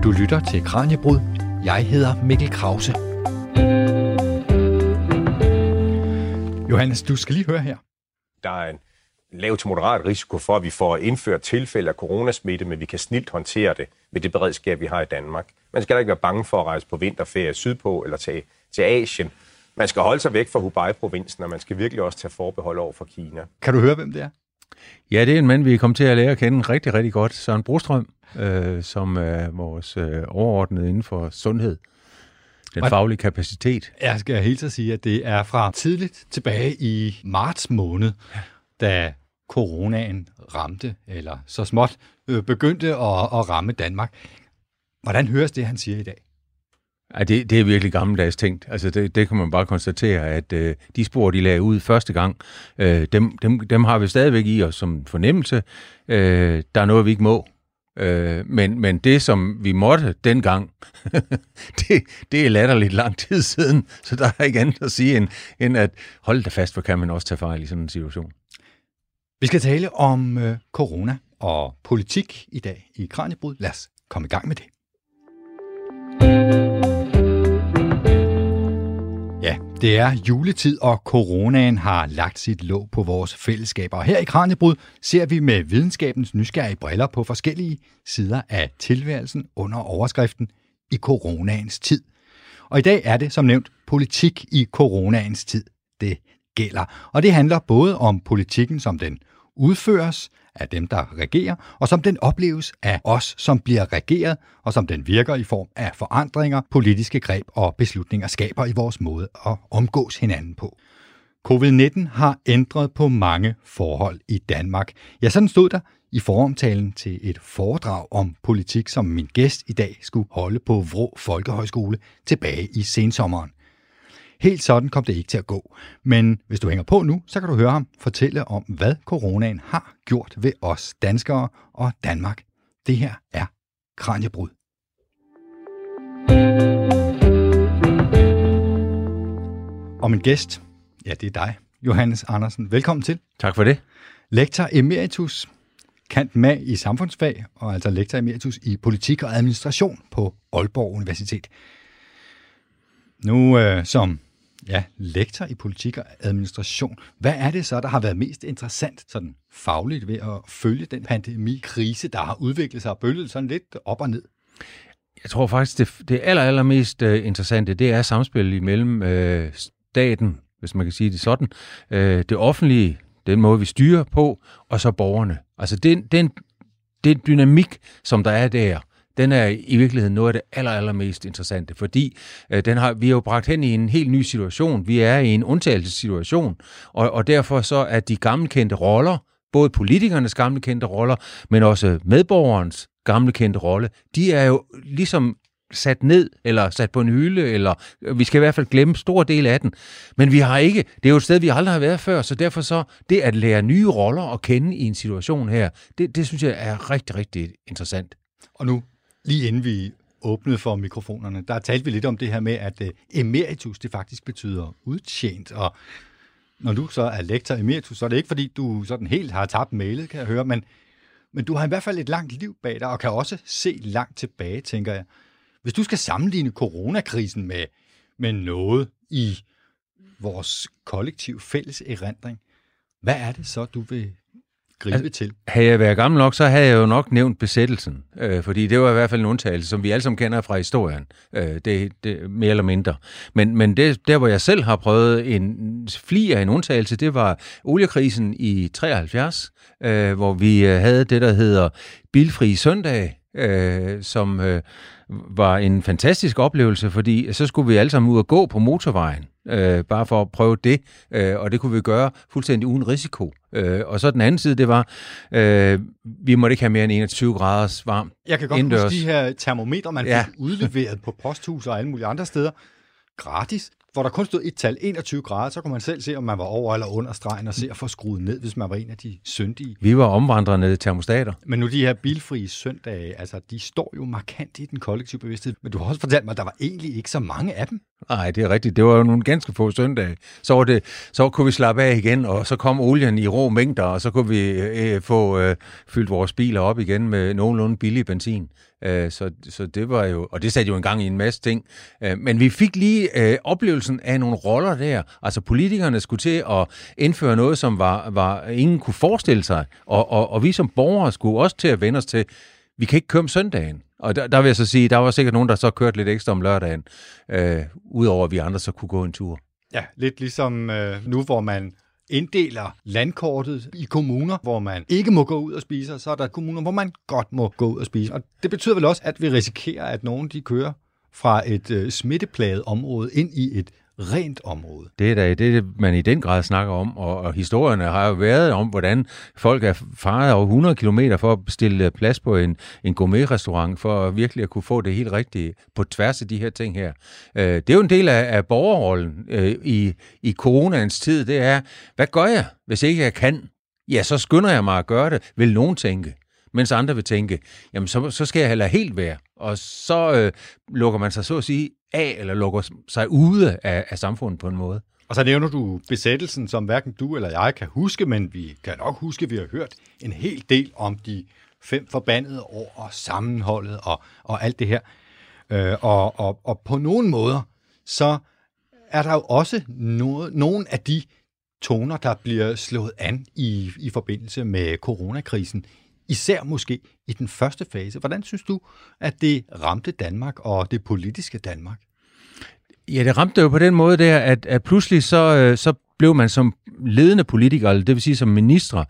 Du lytter til Kraniebrud. Jeg hedder Mikkel Krause. Johannes, du skal lige høre her. Der er en lav til moderat risiko for, at vi får indført tilfælde af coronasmitte, men vi kan snilt håndtere det med det beredskab, vi har i Danmark. Man skal da ikke være bange for at rejse på vinterferie sydpå eller til Asien. Man skal holde sig væk fra Hubei-provinsen, og man skal virkelig også tage forbehold over for Kina. Kan du høre, hvem det er? Ja, det er en mand, vi er kommet til at lære at kende rigtig, rigtig godt. Søren Brostrøm, som er vores overordnede inden for sundhed. Den faglige kapacitet. Jeg skal helt at sige, at det er fra tidligt tilbage i marts måned, da coronaen ramte, eller så småt begyndte at ramme Danmark. Hvordan høres det, han siger i dag? Ja, det er virkelig gammeldags tænkt. Altså det kan man bare konstatere, at de spor, de lagde ud første gang, dem har vi stadigvæk i os som fornemmelse. Der er noget, vi ikke må. Men det, som vi måtte dengang, det er latterligt lang tid siden, så der er ikke andet at sige, end at holde det fast, for kan man også tage fejl i sådan en situation. Vi skal tale om corona og politik i dag i Kraniebrud. Lad os komme i gang med det. Ja, det er juletid, og coronaen har lagt sit låg på vores fællesskaber. Og her i Kraniebrud ser vi med videnskabens nysgerrige briller på forskellige sider af tilværelsen under overskriften i coronaens tid. Og i dag er det som nævnt politik i coronaens tid, det gælder. Og det handler både om politikken, som den udføres af dem, der regerer, og som den opleves af os, som bliver regeret, og som den virker i form af forandringer, politiske greb og beslutninger skaber i vores måde at omgås hinanden på. Covid-19 har ændret på mange forhold i Danmark. Ja, sådan stod der i foromtalen til et foredrag om politik, som min gæst i dag skulle holde på Vrå Folkehøjskole tilbage i sensommeren. Helt sådan kom det ikke til at gå. Men hvis du hænger på nu, så kan du høre ham fortælle om, hvad coronaen har gjort ved os danskere og Danmark. Det her er Kraniebrud. Og min gæst, ja, det er dig, Johannes Andersen. Velkommen til. Tak for det. Lektor emeritus, cand. mag. i samfundsfag, og altså lektor emeritus i politik og administration på Aalborg Universitet. Nu som lektor i politik og administration, hvad er det så, der har været mest interessant sådan fagligt ved at følge den pandemikrise, der har udviklet sig og bølget sådan lidt op og ned? Jeg tror faktisk, det allermest interessante, det er samspillet imellem staten, hvis man kan sige det sådan, det offentlige, den måde vi styrer på, og så borgerne. Altså den dynamik, som der er der, den er i virkeligheden noget af det allermest interessante, fordi vi er jo bragt hen i en helt ny situation. Vi er i en undtagelsessituation, og derfor så er de gammelkendte roller, både politikernes gammelkendte roller, men også medborgerens gammelkendte rolle, de er jo ligesom sat ned, eller sat på en hylde, eller vi skal i hvert fald glemme stor del af den. Men vi har ikke, det er jo et sted, vi aldrig har været før, så derfor så, det at lære nye roller at kende i en situation her, det synes jeg er rigtig, rigtig interessant. Og nu, lige inden vi åbnede for mikrofonerne, der talte vi lidt om det her med, at emeritus, det faktisk betyder udtjent, og når du så er lektor emeritus, så er det ikke, fordi du sådan helt har tabt mailet, kan jeg høre, men du har i hvert fald et langt liv bag dig, og kan også se langt tilbage, tænker jeg. Hvis du skal sammenligne coronakrisen med noget i vores kollektiv fælles erindring, hvad er det så, du vil gribe til? Havde jeg været gammel nok, så havde jeg jo nok nævnt besættelsen, fordi det var i hvert fald en undtagelse, som vi alle sammen kender fra historien, det mere eller mindre. Men der, hvor jeg selv har prøvet en fli af en undtagelse, det var oliekrisen i 73, hvor vi havde det, der hedder bilfri søndag, som var en fantastisk oplevelse, fordi så skulle vi alle sammen ud og gå på motorvejen, bare for at prøve det, og det kunne vi gøre fuldstændig uden risiko. Og så den anden side, det var, vi måtte ikke have mere end 21 graders varmt. Jeg kan godt huske de her termometre, man fik udleveret på posthus og alle mulige andre steder, gratis, hvor der kun stod et tal, 21 grader, så kunne man selv se, om man var over eller under stregen, og se at få skruet ned, hvis man var en af de syndige. Vi var omvandrende termostater. Men nu de her bilfrie søndage, altså de står jo markant i den kollektive bevidsthed, men du har også fortalt mig, at der var egentlig ikke så mange af dem. Nej, det er rigtigt. Det var jo nogle ganske få søndage. Så kunne vi slappe af igen, og så kom olien i rå mængder, og så kunne vi få fyldt vores biler op igen med nogenlunde billig benzin. Så det var jo, og det satte jo en gang i en masse ting. Men vi fik lige oplevelsen af nogle roller der. Altså politikerne skulle til at indføre noget, som var ingen kunne forestille sig, og vi som borgere skulle også til at vende os til, vi kan ikke køre om søndagen. Og der vil jeg så sige, der var sikkert nogen, der så kørte lidt ekstra om lørdagen, udover at vi andre så kunne gå en tur. Ja, lidt ligesom nu, hvor man inddeler landkortet i kommuner, hvor man ikke må gå ud og spise, og så er der kommuner, hvor man godt må gå ud og spise. Og det betyder vel også, at vi risikerer, at nogen de kører fra et smitteplaget område ind i et rent område. Det er det, man i den grad snakker om, og historierne har jo været om, hvordan folk er faret over 100 kilometer for at bestille plads på en gourmet-restaurant, for virkelig at kunne få det helt rigtige på tværs af de her ting her. Det er jo en del af borgerrollen i coronaens tid, det er, hvad gør jeg, hvis ikke jeg kan? Ja, så skynder jeg mig at gøre det, vil nogen tænke. Mens andre vil tænke, jamen så skal jeg heller helt være. Og så lukker man sig så at sige af, eller lukker sig ude af samfundet på en måde. Og så nævner du besættelsen, som hverken du eller jeg kan huske, men vi kan nok huske, at vi har hørt en hel del om de 5 forbandede år og sammenholdet og alt det her. Og på nogle måder, så er der jo også nogle af de toner, der bliver slået an i forbindelse med coronakrisen. Især måske i den første fase. Hvordan synes du, at det ramte Danmark og det politiske Danmark? Ja, det ramte jo på den måde der, at pludselig så blev man som ledende politiker, eller det vil sige som ministre,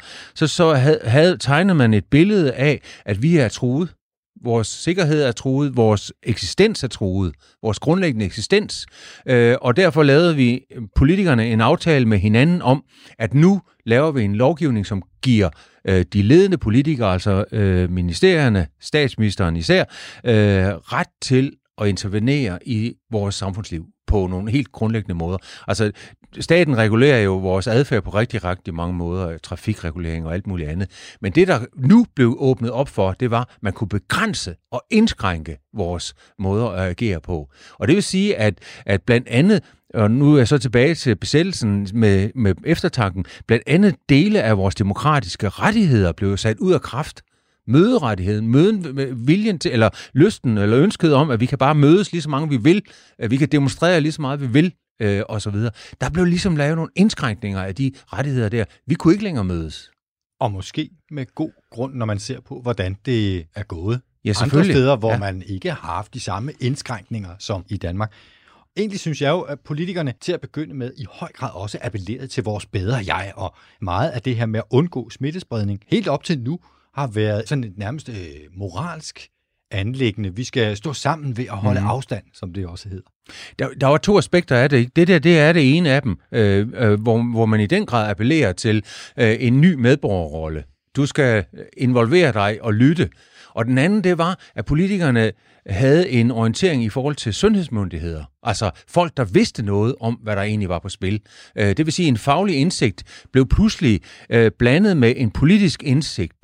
så tegnede man et billede af, at vi er truet. Vores sikkerhed er truet, vores eksistens er truet, vores grundlæggende eksistens. Og derfor lavede vi politikerne en aftale med hinanden om, at nu laver vi en lovgivning, som giver de ledende politikere, altså ministerierne, statsministeren især, ret til at intervenere i vores samfundsliv på nogle helt grundlæggende måder. Altså, staten regulerer jo vores adfærd på rigtig mange måder, trafikregulering og alt muligt andet. Men det, der nu blev åbnet op for, det var, at man kunne begrænse og indskrænke vores måder at agere på. Og det vil sige, at blandt andet, og nu er jeg så tilbage til besættelsen med eftertanken, blandt andet dele af vores demokratiske rettigheder blev sat ud af kraft. Møderettigheden, viljen til, eller lysten, eller ønsket om, at vi kan bare mødes lige så mange vi vil, at vi kan demonstrere lige så meget vi vil, og så videre. Der blev ligesom lavet nogle indskrænkninger af de rettigheder der. Vi kunne ikke længere mødes. Og måske med god grund, når man ser på, hvordan det er gået. Ja, andre steder, hvor man ikke har haft de samme indskrænkninger som i Danmark. Egentlig synes jeg jo, at politikerne til at begynde med i høj grad også appellerede til vores bedre jeg, og meget af det her med at undgå smittespredning helt op til nu har været sådan et nærmest moralsk anliggende. Vi skal stå sammen ved at holde afstand, som det også hedder. Der var 2 aspekter af det. Det er det ene af dem, hvor man i den grad appellerer til en ny medborgerrolle. Du skal involvere dig og lytte. Og den anden, det var, at politikerne havde en orientering i forhold til sundhedsmyndigheder. Altså folk, der vidste noget om, hvad der egentlig var på spil. Det vil sige, at en faglig indsigt blev pludselig blandet med en politisk indsigt,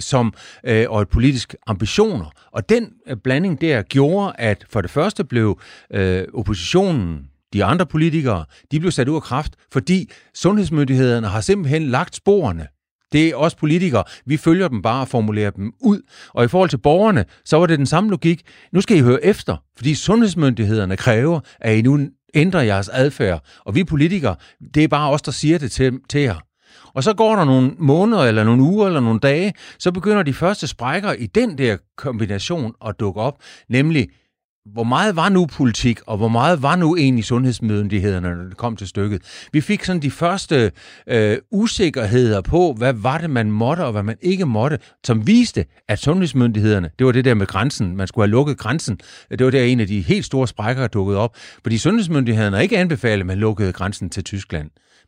og et politisk ambitioner. Og den blanding der gjorde, at for det første blev oppositionen, de andre politikere, de blev sat ud af kraft, fordi sundhedsmyndighederne har simpelthen lagt sporene. Det er os politikere, vi følger dem bare og formulerer dem ud. Og i forhold til borgerne, så var det den samme logik. Nu skal I høre efter, fordi sundhedsmyndighederne kræver, at I nu ændrer jeres adfærd. Og vi politikere, det er bare os, der siger det til jer. Og så går der nogle måneder, eller nogle uger, eller nogle dage, så begynder de første sprækker i den der kombination at dukke op, nemlig, hvor meget var nu politik, og hvor meget var nu egentlig sundhedsmyndighederne, når det kom til stykket. Vi fik sådan de første usikkerheder på, hvad var det, man måtte, og hvad man ikke måtte, som viste, at sundhedsmyndighederne, det var det der med grænsen, man skulle have lukket grænsen, det var der en af de helt store sprækker, der dukkede op, fordi sundhedsmyndighederne ikke anbefalede, at man lukkede grænsen til Tyskland.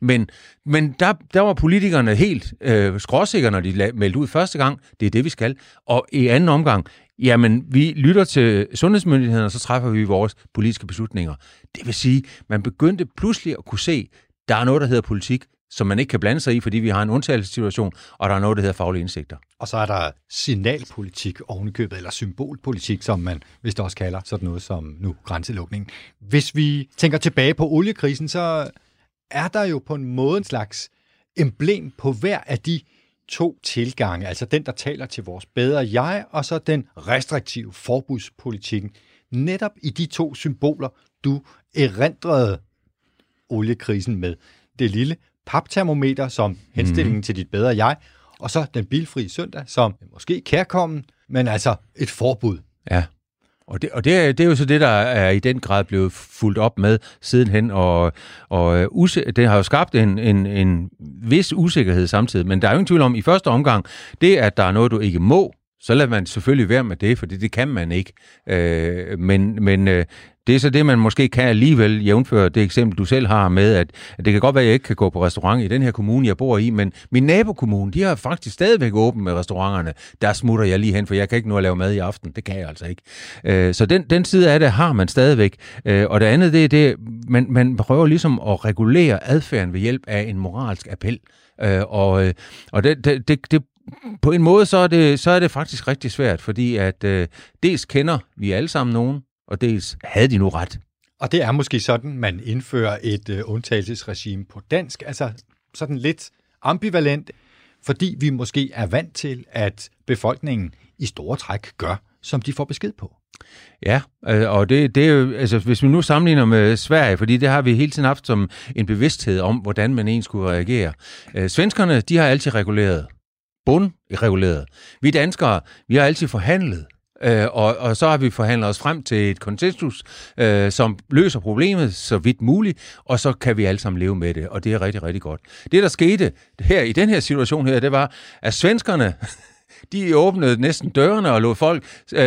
Men der var politikerne helt skråsikre, når de meldte ud første gang, det er det, vi skal. Og i anden omgang, jamen, vi lytter til sundhedsmyndighederne, og så træffer vi vores politiske beslutninger. Det vil sige, man begyndte pludselig at kunne se, der er noget, der hedder politik, som man ikke kan blande sig i, fordi vi har en undtagelsessituation, og der er noget, der hedder faglige indsigter. Og så er der signalpolitik ovenikøbet, eller symbolpolitik, som man vist også kalder sådan noget som nu grænselukningen. Hvis vi tænker tilbage på oliekrisen, så er der jo på en måde en slags emblem på hver af de to tilgange, altså den, der taler til vores bedre jeg, og så den restriktive forbudspolitikken. Netop i de to symboler, du erindrede oliekrisen med. Det lille paptermometer som henstillingen til dit bedre jeg, og så den bilfri søndag som måske kærkommen, men altså et forbud. Ja, og det er jo så det, der er i den grad blevet fulgt op med sidenhen, og det har jo skabt en vis usikkerhed samtidig, men der er jo ingen tvivl om, i første omgang, det at der er noget, du ikke må, så lader man selvfølgelig være med det, for det kan man ikke. Men det er så det, man måske kan alligevel jævnføre det eksempel, du selv har med, at det kan godt være, at jeg ikke kan gå på restaurant i den her kommune, jeg bor i, men min nabokommune, de har faktisk stadigvæk åbent med restauranterne. Der smutter jeg lige hen, for jeg kan ikke nå at lave mad i aften. Det kan jeg altså ikke. Så den side af det har man stadigvæk. Og det andet, det er det, man prøver ligesom at regulere adfærden ved hjælp af en moralsk appel. Og det på en måde, så er det faktisk rigtig svært, fordi at dels kender vi alle sammen nogen, og dels havde de nu ret. Og det er måske sådan, man indfører et undtagelsesregime på dansk, altså sådan lidt ambivalent, fordi vi måske er vant til, at befolkningen i store træk gør, som de får besked på. Ja, og det er jo, altså hvis vi nu sammenligner med Sverige, fordi det har vi hele tiden haft som en bevidsthed om, hvordan man egentlig skulle reagere. Svenskerne, de har altid reguleret. Bundreguleret. Vi danskere, vi har altid forhandlet, og så har vi forhandlet os frem til et konsensus, som løser problemet så vidt muligt, og så kan vi alle sammen leve med det, og det er rigtig, rigtig godt. Det, der skete her i den her situation her, det var, at svenskerne, de åbnede næsten dørene og lod folk,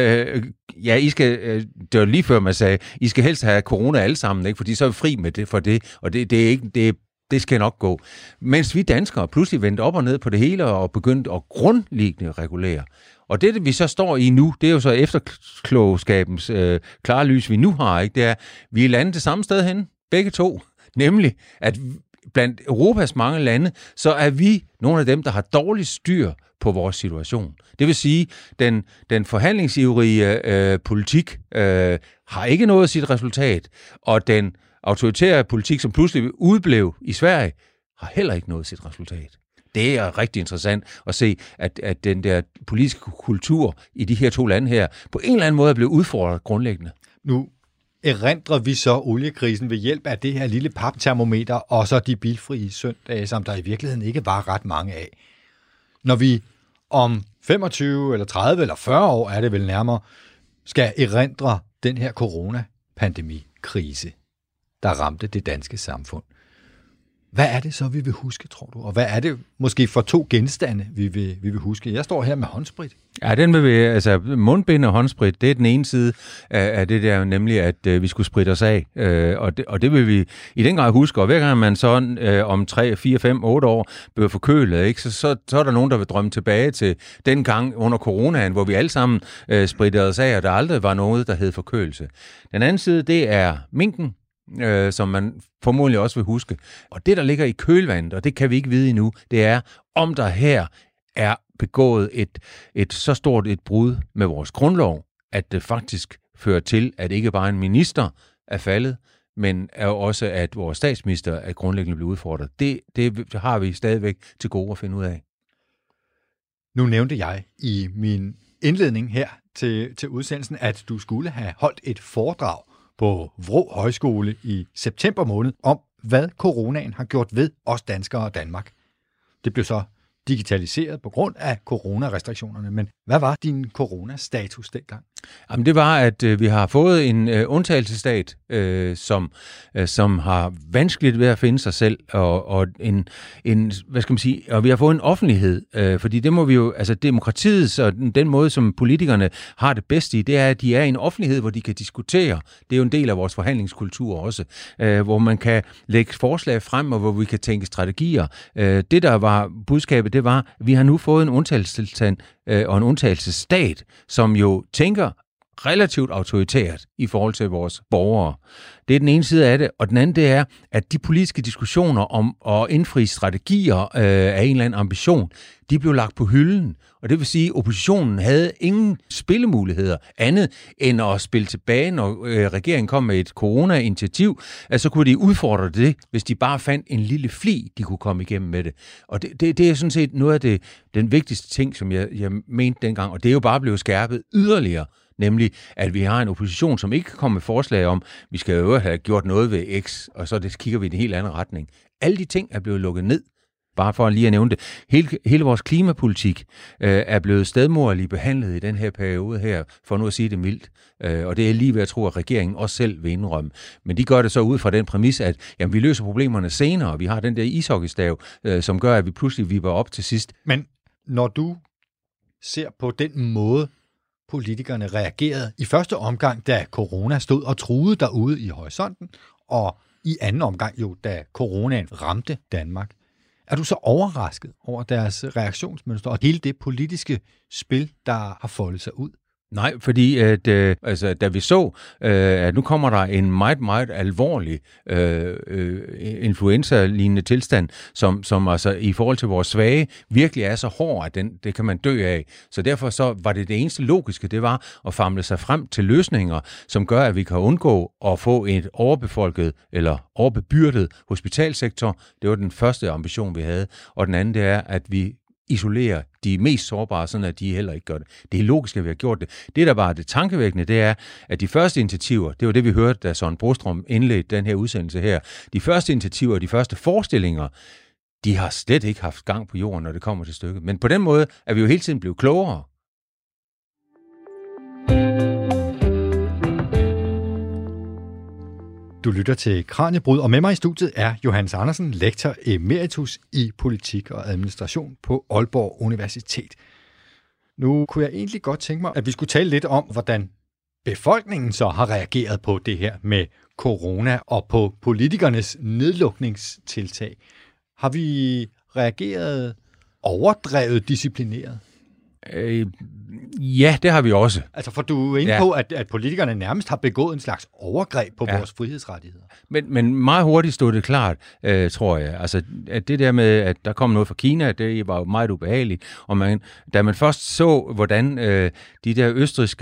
I skal, det var lige før man sagde, I skal helst have corona alle sammen, ikke? Fordi så er vi fri med det for det, og det er ikke, det skal nok gå. Mens vi danskere pludselig vendte op og ned på det hele og begyndte at grundlæggende regulere. Og det, vi så står i nu, det er jo så efterklogskabens klare lys, vi nu har, ikke? Det er, vi er landet det samme sted hen, begge to. Nemlig, at blandt Europas mange lande, så er vi nogle af dem, der har dårligt styr på vores situation. Det vil sige, den forhandlingsivrige politik har ikke nået sit resultat, og den autoritære politik, som pludselig udblev i Sverige, har heller ikke nået sit resultat. Det er rigtig interessant at se, at den der politiske kultur i de her to lande her, på en eller anden måde er blevet udfordret grundlæggende. Nu erindrer vi så oliekrisen ved hjælp af det her lille paptermometer, og så de bilfrie søndage, som der i virkeligheden ikke var ret mange af. Når vi om 25 eller 30 eller 40 år, er det vel nærmere, skal erindre den her coronapandemi-krise, der ramte det danske samfund. Hvad er det så, vi vil huske, tror du? Og hvad er det måske for to genstande, vi vil huske? Jeg står her med håndsprit. Ja, den vil vi, altså mundbind og håndsprit, det er den ene side af det der, nemlig at vi skulle spritte os af. Og det vil vi i den grad huske. Og hver gang man så om 3, 4, 5, 8 år bliver forkølet, ikke, så er der nogen, der vil drømme tilbage til den gang under coronaen, hvor vi alle sammen sprittede os af, og der aldrig var noget, der hed forkølelse. Den anden side, det er minken, som man formodentlig også vil huske. Og det, der ligger i kølvandet, og det kan vi ikke vide endnu, det er, om der her er begået et så stort et brud med vores grundlov, at det faktisk fører til, at ikke bare en minister er faldet, men er også, at vores statsminister er grundlæggende blevet udfordret. Det har vi stadigvæk til gode at finde ud af. Nu nævnte jeg i min indledning her til udsendelsen, at du skulle have holdt et foredrag på Vrå Højskole i september måned om, hvad coronaen har gjort ved os danskere og Danmark. Det blev så digitaliseret på grund af coronarestriktionerne, men hvad var din coronastatus dengang? Jamen, det var, at vi har fået en undtagelsesstat, som har vanskeligt ved at finde sig selv, og en hvad skal man sige, og vi har fået en offentlighed, fordi det må vi jo, altså demokratiet og den måde, som politikerne har det bedst i, det er, at de er i en offentlighed, hvor de kan diskutere. Det er jo en del af vores forhandlingskultur også, hvor man kan lægge forslag frem, og hvor vi kan tænke strategier. Det, der var budskabet, det var, at vi har nu fået en undtagelsestilstand og en undtagelsesstat, som jo tænker relativt autoritært i forhold til vores borgere. Det er den ene side af det, og den anden det er, at de politiske diskussioner om at indfri strategier af en eller anden ambition, de blev lagt på hylden. Og det vil sige, at oppositionen havde ingen spillemuligheder andet end at spille tilbage, når regeringen kom med et corona-initiativ. Altså kunne de udfordre det, hvis de bare fandt en lille fli, de kunne komme igennem med det. Og det er sådan set noget af den vigtigste ting, som jeg mente dengang, og det er jo bare blevet skærpet yderligere. Nemlig, at vi har en opposition, som ikke kan komme med forslag om, vi skal jo have gjort noget ved X, og så kigger vi i en helt anden retning. Alle de ting er blevet lukket ned. Bare for lige at nævne det. Hele vores klimapolitik er blevet stedmoderligt behandlet i den her periode her, for nu at sige det mildt. Og det er lige ved at tro, at regeringen også selv vil indrømme. Men de gør det så ud fra den præmis, at jamen, vi løser problemerne senere, og vi har den der ishockeystav, som gør, at vi pludselig vipper op til sidst. Men når du ser på den måde, politikerne reagerede i første omgang, da corona stod og truede derude i horisonten, og i anden omgang jo, da coronaen ramte Danmark. Er du så overrasket over deres reaktionsmønster og hele det politiske spil, der har foldet sig ud? Nej, fordi da vi så, at nu kommer der en meget, meget alvorlig influenza-lignende tilstand, som altså i forhold til vores svage virkelig er så hård, at det kan man dø af. Så derfor så var det eneste logiske, det var at famle sig frem til løsninger, som gør, at vi kan undgå at få et overbefolket eller overbebyrdet hospitalsektor. Det var den første ambition, vi havde. Og den anden, det er, at vi isolere de mest sårbare, sådan at de heller ikke gør det. Det er logisk, at vi har gjort det. Det, der bare er det tankevækkende, det er, at de første initiativer, det var det, vi hørte, da Søren Brostrøm indledte den her udsendelse her, de første initiativer, de første forestillinger, de har slet ikke haft gang på jorden, når det kommer til stykket. Men på den måde er vi jo hele tiden blevet klogere. Du lytter til Kraniebrud, og med mig i studiet er Johannes Andersen, lektor emeritus i politik og administration på Aalborg Universitet. Nu kunne jeg egentlig godt tænke mig, at vi skulle tale lidt om, hvordan befolkningen så har reageret på det her med corona og på politikernes nedlukningstiltag. Har vi reageret overdrevet disciplineret? Ja, det har vi også. Altså, for du er inde på, at politikerne nærmest har begået en slags overgreb på vores frihedsrettigheder. Men meget hurtigt stod det klart, tror jeg. Altså, at det der med, at der kom noget fra Kina, det var jo meget ubehageligt. Og da man først så, hvordan de der østrigske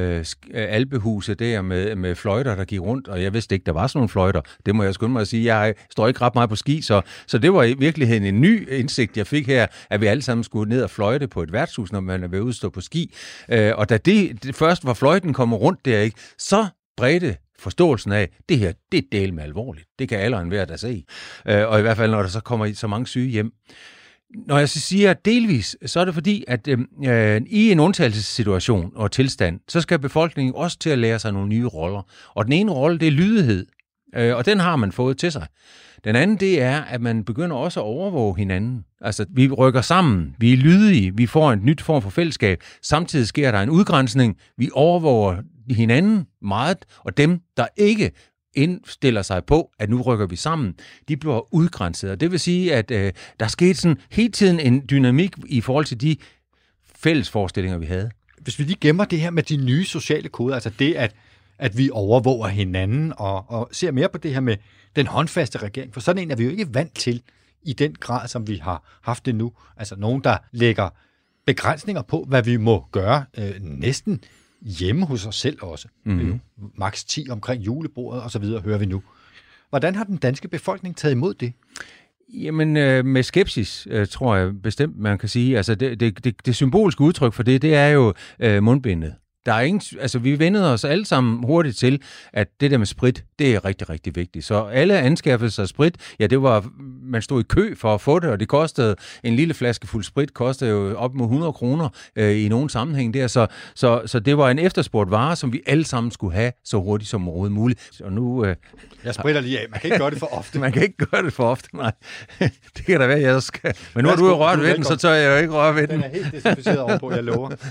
alpehuse der med fløjter, der gik rundt, og jeg vidste ikke, der var sådan nogle fløjter, det må jeg skynde mig at sige, jeg står ikke ret meget på ski, så det var i virkeligheden en ny indsigt, jeg fik her, at vi alle sammen skulle ned og fløjte på et værtshus, når man er ved at udstå på ski. Og da det først var fløjten kommer rundt der, ikke, så bredte forståelsen af, det her, det er delt med alvorligt. Det kan alle og enhver der se. Og i hvert fald, når der så kommer så mange syge hjem. Når jeg så siger delvis, så er det fordi, at i en undtagelsessituation og tilstand, så skal befolkningen også til at lære sig nogle nye roller. Og den ene rolle, det er lydighed. Og den har man fået til sig. Den anden, det er, at man begynder også at overvåge hinanden. Altså, vi rykker sammen, vi er lydige, vi får en nyt form for fællesskab. Samtidig sker der en udgrænsning. Vi overvåger hinanden meget, og dem, der ikke indstiller sig på, at nu rykker vi sammen, de bliver udgrænset. Og det vil sige, at der skete sådan hele tiden en dynamik i forhold til de fælles forestillinger, vi havde. Hvis vi lige gemmer det her med de nye sociale koder, altså det, at vi overvåger hinanden og ser mere på det her med den håndfaste regering, for sådan en er vi jo ikke vant til i den grad, som vi har haft det nu. Altså nogen, der lægger begrænsninger på, hvad vi må gøre næsten hjemme hos os selv også. Max 10 omkring julebordet og så videre, hører vi nu. Hvordan har den danske befolkning taget imod det? Jamen, med skepsis, tror jeg bestemt, man kan sige. Altså, det symbolske udtryk for det er jo mundbindet. Der er ingen, altså vi vendede os alle sammen hurtigt til, at det der med sprit, det er rigtig, rigtig vigtigt. Så alle anskaffelser af sprit, ja, det var, man stod i kø for at få det, og det kostede, en lille flaske fuld sprit kostede jo op mod 100 kroner i nogen sammenhæng der. Så det var en efterspurgt vare, som vi alle sammen skulle have så hurtigt som overhovedet muligt. Og nu... jeg spritter lige af. Man kan ikke gøre det for ofte. Man kan ikke gøre det for ofte, nej. Det kan da være, jeg skal. Men nu har du jo rørt ved den, så tør jeg jo ikke røre ved den. Den er helt desinficeret overpå, jeg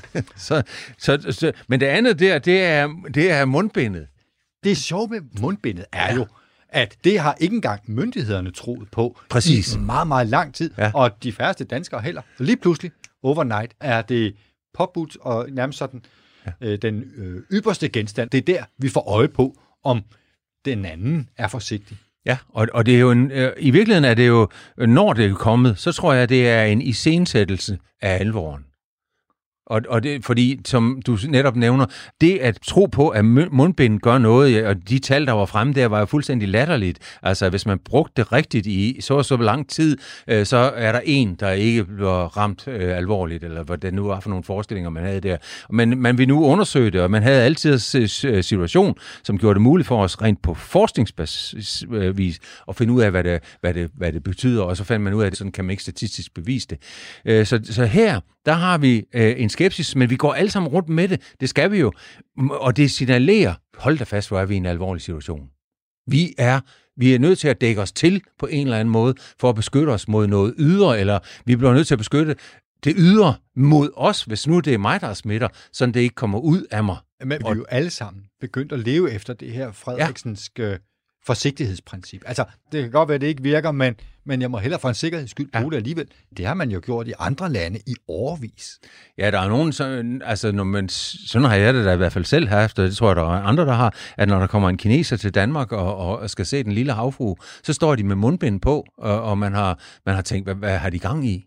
lover. Men det andet der, det er mundbindet. Det sjove med mundbindet er jo, at det har ikke engang myndighederne troet på Præcis. I meget, meget lang tid, og de færreste danskere heller. Så lige pludselig, overnight, er det påbudt og nærmest sådan den ypperste genstand. Det er der, vi får øje på, om den anden er forsigtig. Ja, og det er jo i virkeligheden er det jo, når det er kommet, så tror jeg, det er en iscenesættelse af alvoren. Og det, fordi, som du netop nævner, det at tro på, at mundbind gør noget, og de tal, der var fremme der, var jo fuldstændig latterligt. Altså, hvis man brugte det rigtigt i så lang tid, så er der en, der ikke bliver ramt alvorligt, eller hvad det nu var for nogle forestillinger, man havde der. Men man vil nu undersøge det, og man havde altid en situation, som gjorde det muligt for os rent på forskningsvis at finde ud af, hvad det betyder, og så fandt man ud af, at sådan kan man ikke statistisk bevise det. Så her, der har vi en skepsis, men vi går alle sammen rundt med det. Det skal vi jo. Og det signalerer, hold da fast, hvor er vi i en alvorlig situation. Vi er nødt til at dække os til på en eller anden måde, for at beskytte os mod noget ydre, eller vi bliver nødt til at beskytte det ydre mod os, hvis nu det er mig, der smitter, så det ikke kommer ud af mig. Men vi er jo alle sammen begyndt at leve efter det her Frederiksenske forsigtighedsprincip. Altså, det kan godt være, at det ikke virker, men jeg må hellere for en sikkerheds skyld bruge det alligevel. Det har man jo gjort i andre lande i årevis. Ja, der er nogen, sådan har jeg det da i hvert fald selv haft, og det tror jeg, der er andre, der har, at når der kommer en kineser til Danmark og skal se den lille havfrue, så står de med mundbind på, og man har tænkt, hvad har de gang i?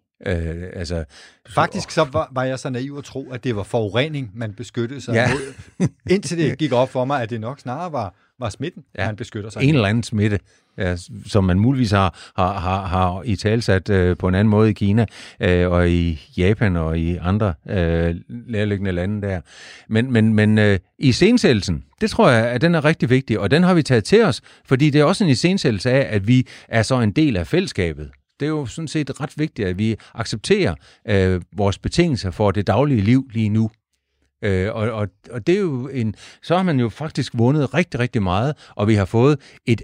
Faktisk så var jeg så naiv at tro, at det var forurening, man beskyttede sig mod, indtil det gik op for mig, at det nok snarere var smitten, man beskytter sig. En eller anden smitte, som man muligvis har italesat på en anden måde i Kina, og i Japan og i andre nærliggende lande der. Men iscenesættelsen, det tror jeg, at den er rigtig vigtig, og den har vi taget til os, fordi det er også en iscenesættelse af, at vi er så en del af fællesskabet. Det er jo sådan set ret vigtigt, at vi accepterer vores betingelser for det daglige liv lige nu. Og det er jo så har man jo faktisk vundet rigtig, rigtig meget, og vi har fået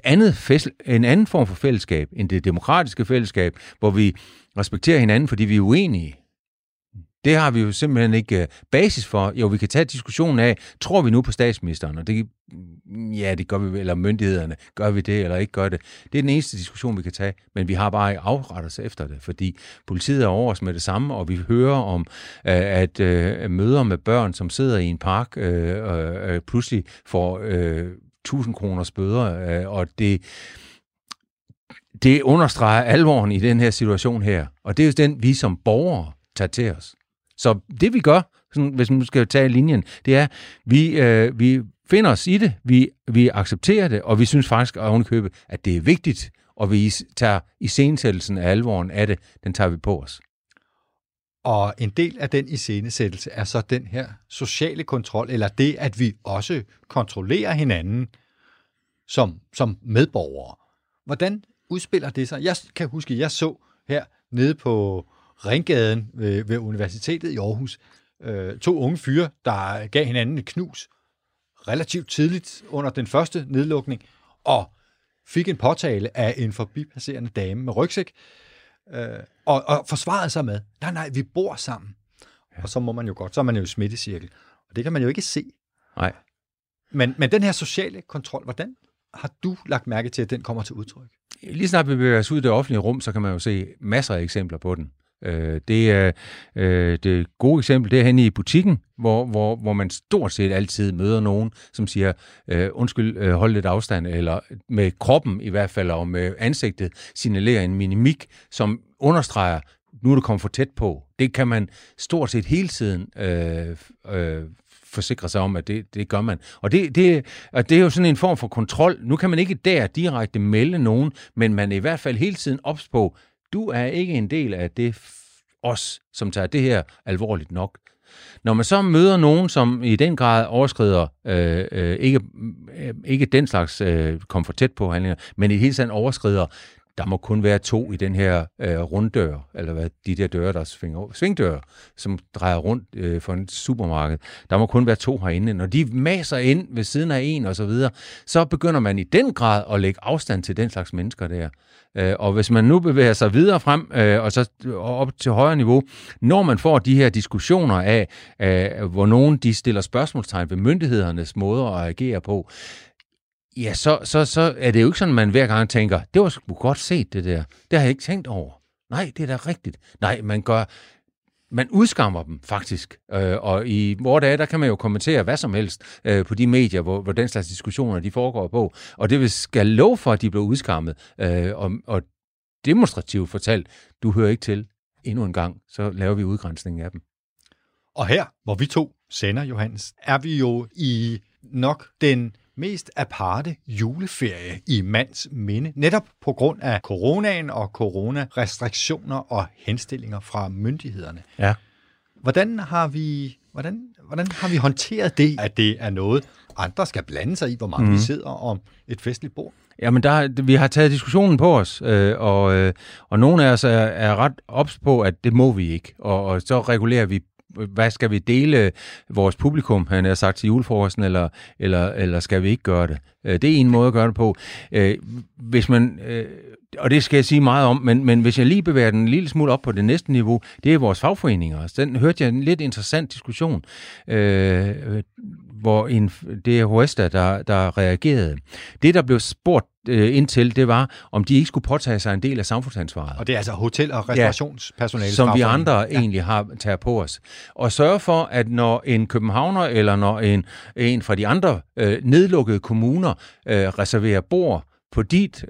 en anden form for fællesskab end det demokratiske fællesskab, hvor vi respekterer hinanden, fordi vi er uenige. Det har vi jo simpelthen ikke basis for. Jo, vi kan tage diskussionen af, tror vi nu på statsministeren, og det gør vi, eller myndighederne, gør vi det, eller ikke gør det. Det er den eneste diskussion, vi kan tage, men vi har bare ikke afrettet os efter det, fordi politiet er over os med det samme, og vi hører om, at møder med børn, som sidder i en park, pludselig får 1000 kroners bøder, og det understreger alvoren i den her situation her, og det er jo den, vi som borgere tager til os. Så det vi gør, hvis man skal tage linjen, det er, vi finder os i det, vi accepterer det, og vi synes faktisk ovenikøbet, at det er vigtigt, og vi tager iscenesættelsen af alvoren af det, den tager vi på os. Og en del af den iscenesættelse er så den her sociale kontrol, eller det, at vi også kontrollerer hinanden som medborgere. Hvordan udspiller det sig? Jeg kan huske, at jeg så her nede på Ringgaden ved Universitetet i Aarhus 2 unge fyre, der gav hinanden et knus relativt tidligt under den første nedlukning, og fik en påtale af en forbipasserende dame med rygsæk, og forsvarede sig med, nej, vi bor sammen. Ja. Og så må man jo godt, så er man jo i smittecirkel. Og det kan man jo ikke se. Nej. Men den her sociale kontrol, hvordan har du lagt mærke til, at den kommer til udtryk? Lige snart vi bevæger os ud i det offentlige rum, så kan man jo se masser af eksempler på den. Det gode eksempel, det er henne i butikken, hvor man stort set altid møder nogen, som siger, undskyld, hold lidt afstand, eller med kroppen i hvert fald, og med ansigtet signalerer en mimik, som understreger, nu er du kommet for tæt på. Det kan man stort set hele tiden forsikre sig om, at det gør man. Og det er jo sådan en form for kontrol. Nu kan man ikke der direkte melde nogen, men man er i hvert fald hele tiden ops på, du er ikke en del af det os, som tager det her alvorligt nok. Når man så møder nogen, som i den grad overskrider ikke den slags kom for tæt på handlinger, men i hele tiden overskrider, der må kun være 2 i den her runddør, eller hvad, de der døre, der er svingdøre, som drejer rundt for en supermarked. Der må kun være 2 herinde. Når de maser ind ved siden af en og så videre, så begynder man i den grad at lægge afstand til den slags mennesker der. Og hvis man nu bevæger sig videre frem, og så op til højere niveau, når man får de her diskussioner af, hvor nogen de stiller spørgsmålstegn ved myndighedernes måder at agere på, ja, så er det jo ikke sådan, man hver gang tænker, det var sgu godt set det der. Det har jeg ikke tænkt over. Nej, det er da rigtigt. Nej, man gør man udskammer dem faktisk. Og i vore dage, der kan man jo kommentere hvad som helst på de medier, hvor den slags diskussioner de foregår på. Og det skal love for, at de bliver udskammet og demonstrativt fortalt, du hører ikke til endnu en gang, så laver vi udgrænsningen af dem. Og her, hvor vi to sender, Johannes, er vi jo i nok den mest aparte juleferie i mands minde, netop på grund af coronaen og coronarestriktioner og henstillinger fra myndighederne. Ja. Hvordan har vi håndteret det, at det er noget, andre skal blande sig i, hvor mange vi sidder om et festligt bord? Jamen, vi har taget diskussionen på os, og nogle af os er ret ops på, at det må vi ikke, og så regulerer vi, hvad skal vi dele vores publikum, han har sagt til julefrokosten, eller skal vi ikke gøre det? Det er en måde at gøre det på. Hvis man, og det skal jeg sige meget om, men hvis jeg lige bevæger den en lille smule op på det næste niveau, det er vores fagforeninger. Den hørte jeg en lidt interessant diskussion, hvor det er HOS, der reagerede. Det, der blev spurgt indtil, det var, om de ikke skulle påtage sig en del af samfundsansvaret. Og det er altså hotel- og restaurationspersonale. Som vi andre egentlig tager på os. Og sørge for, at når en københavner, eller når en fra de andre nedlukkede kommuner reserverer bord på dit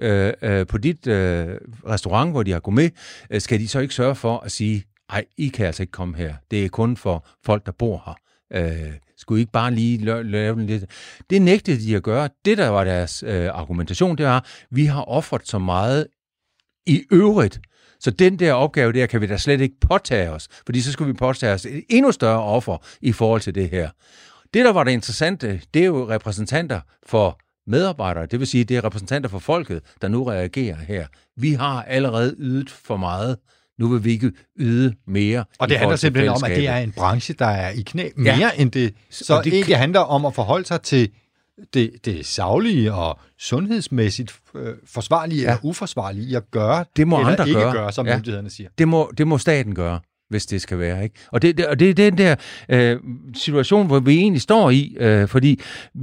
restaurant, hvor de har gået med, skal de så ikke sørge for at sige, ej, I kan altså ikke komme her. Det er kun for folk, der bor her. Skulle I ikke bare lige lave lidt? Det nægtede de at gøre. Det, der var deres argumentation, det var, vi har offret så meget i øvrigt, så den der opgave der kan vi da slet ikke påtage os, fordi så skulle vi påtage os et endnu større offer i forhold til det her. Det, der var det interessante, det er jo repræsentanter for medarbejdere, det vil sige, det er repræsentanter for folket, der nu reagerer her. Vi har allerede ydet for meget. Nu vil vi ikke yde mere. Og det handler simpelthen om, at det er en branche, der er i knæ mere end det. Så det egentlig handler om at forholde sig til det saglige og sundhedsmæssigt forsvarlige eller uforsvarlige i at gøre det må eller andre ikke gøre, som myndighederne siger. Det må staten gøre, hvis det skal være. Ikke? Og det er den der situation, hvor vi egentlig står i, fordi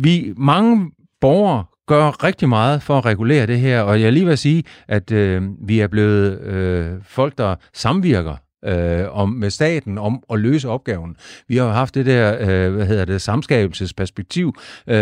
mange borgere gør rigtig meget for at regulere det her, og jeg lige vil sige, at vi er blevet folk, der samvirker med staten om at løse opgaven. Vi har haft det der, samskabelsesperspektiv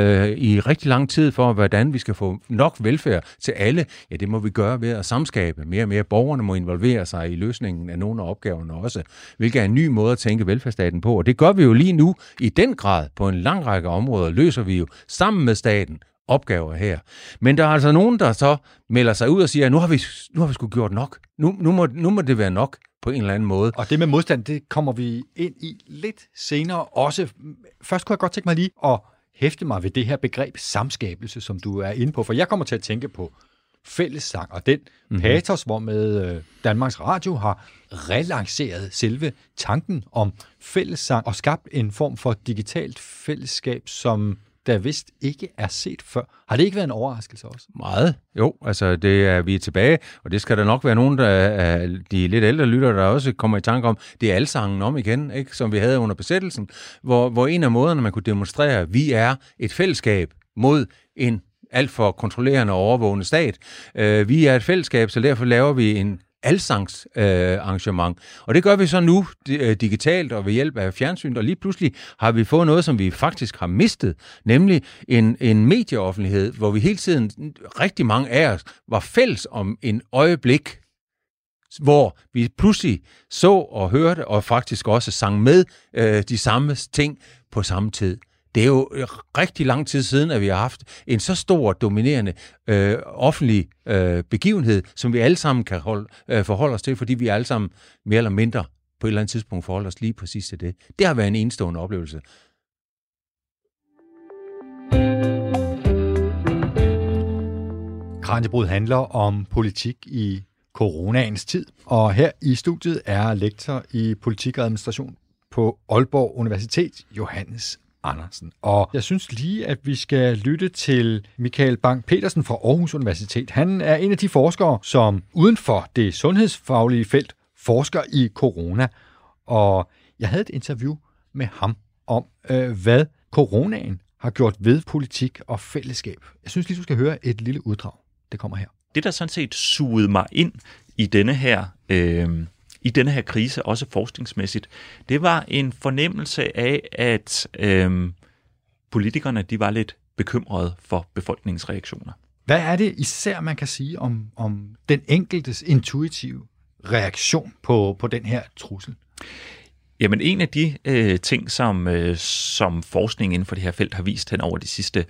i rigtig lang tid for, hvordan vi skal få nok velfærd til alle. Ja, det må vi gøre ved at samskabe mere og mere. Borgerne må involvere sig i løsningen af nogle af opgaverne også, hvilket er en ny måde at tænke velfærdsstaten på, og det gør vi jo lige nu i den grad. På en lang række områder løser vi jo sammen med staten opgaver her. Men der er altså nogen, der så melder sig ud og siger, nu har vi sgu gjort nok. Nu må det være nok på en eller anden måde. Og det med modstand, det kommer vi ind i lidt senere også. Først kunne jeg godt tænke mig lige at hæfte mig ved det her begreb samskabelse, som du er inde på, for jeg kommer til at tænke på fællessang, og den patos, hvor med Danmarks Radio har relanceret selve tanken om fællessang og skabt en form for digitalt fællesskab, som der vist ikke er set før. Har det ikke været en overraskelse også? Meget. Jo, altså vi er tilbage, og det skal der nok være nogen, der er de lidt ældre lyttere, der også kommer i tanke om. Det er alsangen om igen, ikke, som vi havde under besættelsen, hvor en af måderne, man kunne demonstrere, at vi er et fællesskab mod en alt for kontrollerende og overvågende stat. Vi er et fællesskab, så derfor laver vi en alsangsarrangement. Og det gør vi så nu digitalt og ved hjælp af fjernsyn, og lige pludselig har vi fået noget, som vi faktisk har mistet, nemlig en medieoffentlighed, hvor vi hele tiden, rigtig mange af os, var fælles om en øjeblik, hvor vi pludselig så og hørte, og faktisk også sang med de samme ting på samme tid. Det er jo rigtig lang tid siden, at vi har haft en så stor, dominerende offentlig begivenhed, som vi alle sammen kan forholde os til, fordi vi alle sammen mere eller mindre på et eller andet tidspunkt forholder os lige præcis til det. Det har været en enestående oplevelse. Kraniebrud handler om politik i coronaens tid, og her i studiet er lektor i politik og administration på Aalborg Universitet, Johannes Andersen. Og jeg synes lige, at vi skal lytte til Michael Bang-Petersen fra Aarhus Universitet. Han er en af de forskere, som uden for det sundhedsfaglige felt forsker i corona. Og jeg havde et interview med ham om, hvad coronaen har gjort ved politik og fællesskab. Jeg synes lige, du skal høre et lille uddrag. Det kommer her. Det, der sådan set sugede mig ind i denne her i denne her krise, også forskningsmæssigt, det var en fornemmelse af, at politikerne de var lidt bekymrede for befolkningens reaktioner. Hvad er det især, man kan sige om den enkeltes intuitive reaktion på den her trussel? Jamen en af de ting, som forskning inden for det her felt har vist hen over de sidste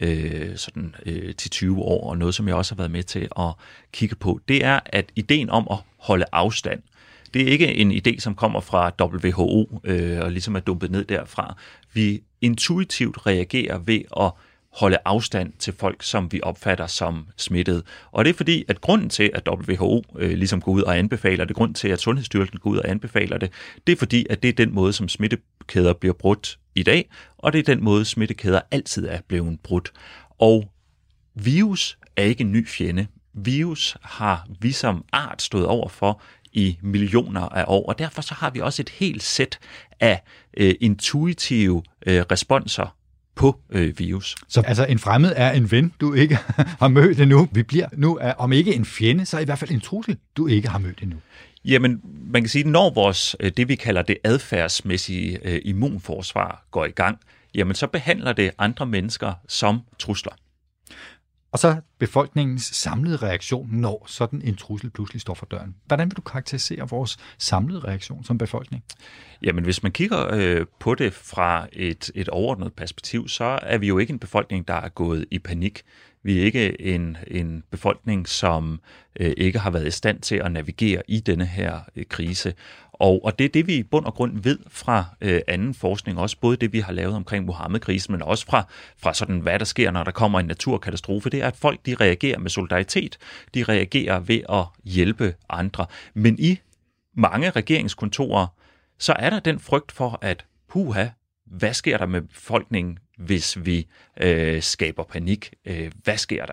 10-20 år, og noget, som jeg også har været med til at kigge på, det er, at ideen om at holde afstand, det er ikke en idé, som kommer fra WHO og ligesom er dumpet ned derfra. Vi intuitivt reagerer ved at holde afstand til folk, som vi opfatter som smittede. Og det er fordi, at grunden til, at WHO ligesom går ud og anbefaler det, grunden til, at Sundhedsstyrelsen går ud og anbefaler det, det er fordi, at det er den måde, som smittekæder bliver brudt i dag, og det er den måde, smittekæder altid er blevet brudt. Og virus er ikke en ny fjende. Virus har vi som art stået over for i millioner af år, og derfor så har vi også et helt sæt af intuitive responser på virus. Så altså en fremmed er en ven, du ikke har mødt endnu. Vi bliver nu, om ikke en fjende, så i hvert fald en trussel, du ikke har mødt endnu. Jamen, man kan sige, at når vores, det vi kalder det adfærdsmæssige immunforsvar går i gang, jamen så behandler det andre mennesker som trusler. Og så befolkningens samlede reaktion, når sådan en trussel pludselig står for døren. Hvordan vil du karakterisere vores samlede reaktion som befolkning? Jamen, hvis man kigger på det fra et overordnet perspektiv, så er vi jo ikke en befolkning, der er gået i panik. Vi er ikke en befolkning, som ikke har været i stand til at navigere i denne her krise. Og det er det, vi i bund og grund ved fra anden forskning, også både det, vi har lavet omkring Muhammed-krisen, men også fra sådan, hvad der sker, når der kommer en naturkatastrofe, det er, at folk de reagerer med solidaritet, de reagerer ved at hjælpe andre. Men i mange regeringskontorer, så er der den frygt for, at hvad sker der med befolkningen, hvis vi skaber panik? Hvad sker der?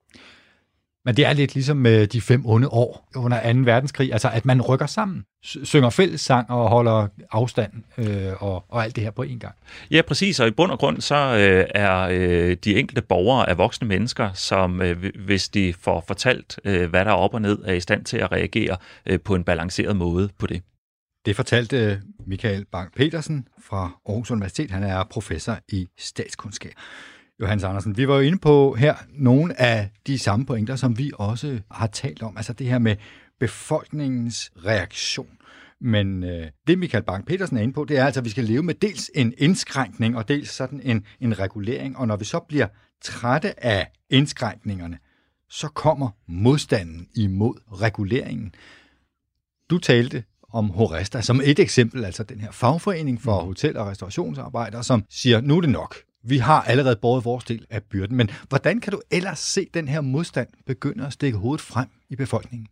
Men det er lidt ligesom med de 5 onde år under 2. verdenskrig, altså at man rykker sammen, synger fællessang og holder afstand og alt det her på en gang. Ja, præcis, og i bund og grund så er de enkelte borgere af voksne mennesker, som hvis de får fortalt, hvad der er op og ned, er i stand til at reagere på en balanceret måde på det. Det fortalte Michael Bang-Petersen fra Aarhus Universitet. Han er professor i statskundskab. Johannes Andersen, vi var jo inde på her nogle af de samme pointer, som vi også har talt om. Altså det her med befolkningens reaktion. Men det Michael Bang-Petersen er inde på, det er altså, at vi skal leve med dels en indskrænkning og dels sådan en regulering. Og når vi så bliver trætte af indskrænkningerne, så kommer modstanden imod reguleringen. Du talte om HORESTA som et eksempel, altså den her fagforening for hotel- og restaurationsarbejdere, som siger, nu er det nok. Vi har allerede båret vores del af byrden, men hvordan kan du ellers se den her modstand begynde at stikke hovedet frem i befolkningen?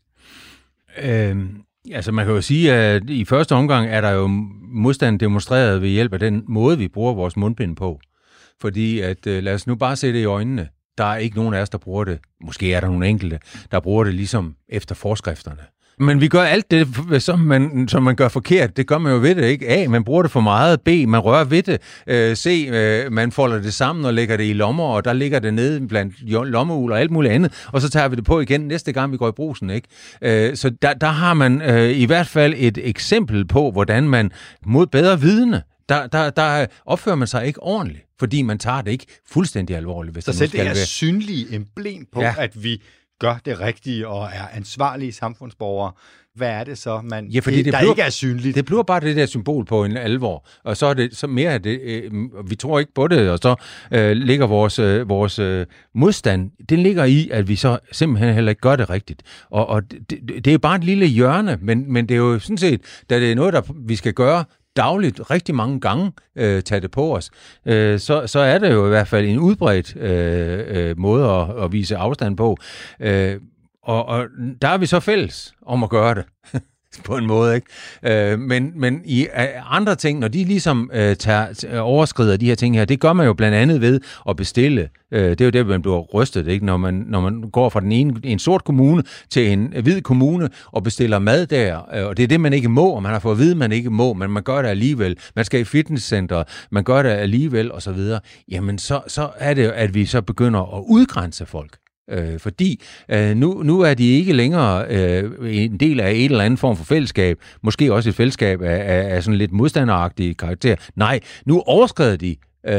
Altså man kan jo sige, at i første omgang er der jo modstand demonstreret ved hjælp af den måde, vi bruger vores mundbind på. Fordi at, lad os nu bare se det i øjnene, der er ikke nogen af os, der bruger det. Måske er der nogle enkelte, der bruger det ligesom efter forskrifterne. Men vi gør alt det, som man gør forkert. Det gør man jo ved det, ikke? A, man bruger det for meget. B, man rører ved det. C, man folder det sammen og lægger det i lommer, og der ligger det nede blandt lommeul og alt muligt andet. Og så tager vi det på igen næste gang, vi går i brusen, ikke? Så der har man i hvert fald et eksempel på, hvordan man mod bedre vidne, der opfører man sig ikke ordentligt, fordi man tager det ikke fuldstændig alvorligt. Hvis så selv det er synlige emblem på, at vi gør det rigtige og er ansvarlige samfundsborgere. Hvad er det så, ikke er synligt? Det bliver bare det der symbol på en alvor, og så er det så mere af det. Vi tror ikke på det, og så ligger vores modstand. Det ligger i, at vi så simpelthen heller ikke gør det rigtigt. Og det er bare et lille hjørne, men det er jo sådan set, da det er noget, vi skal gøre dagligt, rigtig mange gange tage det på os, så er det jo i hvert fald en udbredt måde at vise afstand på. Og der er vi så fælles om at gøre det på en måde, ikke? Men i andre ting, når de ligesom overskrider de her ting her, det gør man jo blandt andet ved at bestille. Det er jo det, man bliver rystet, ikke? Når man går fra en sort kommune til en hvid kommune og bestiller mad der, og det er det, man ikke må, og man har fået at vide, man ikke må, men man gør det alligevel. Man skal i fitnesscenter, man gør det alligevel, og så videre. Jamen, så er det jo, at vi så begynder at udgrænse folk. Fordi nu er de ikke længere en del af en eller anden form for fællesskab, måske også et fællesskab af sådan lidt modstanderagtige karakter. Nej, nu overskrider de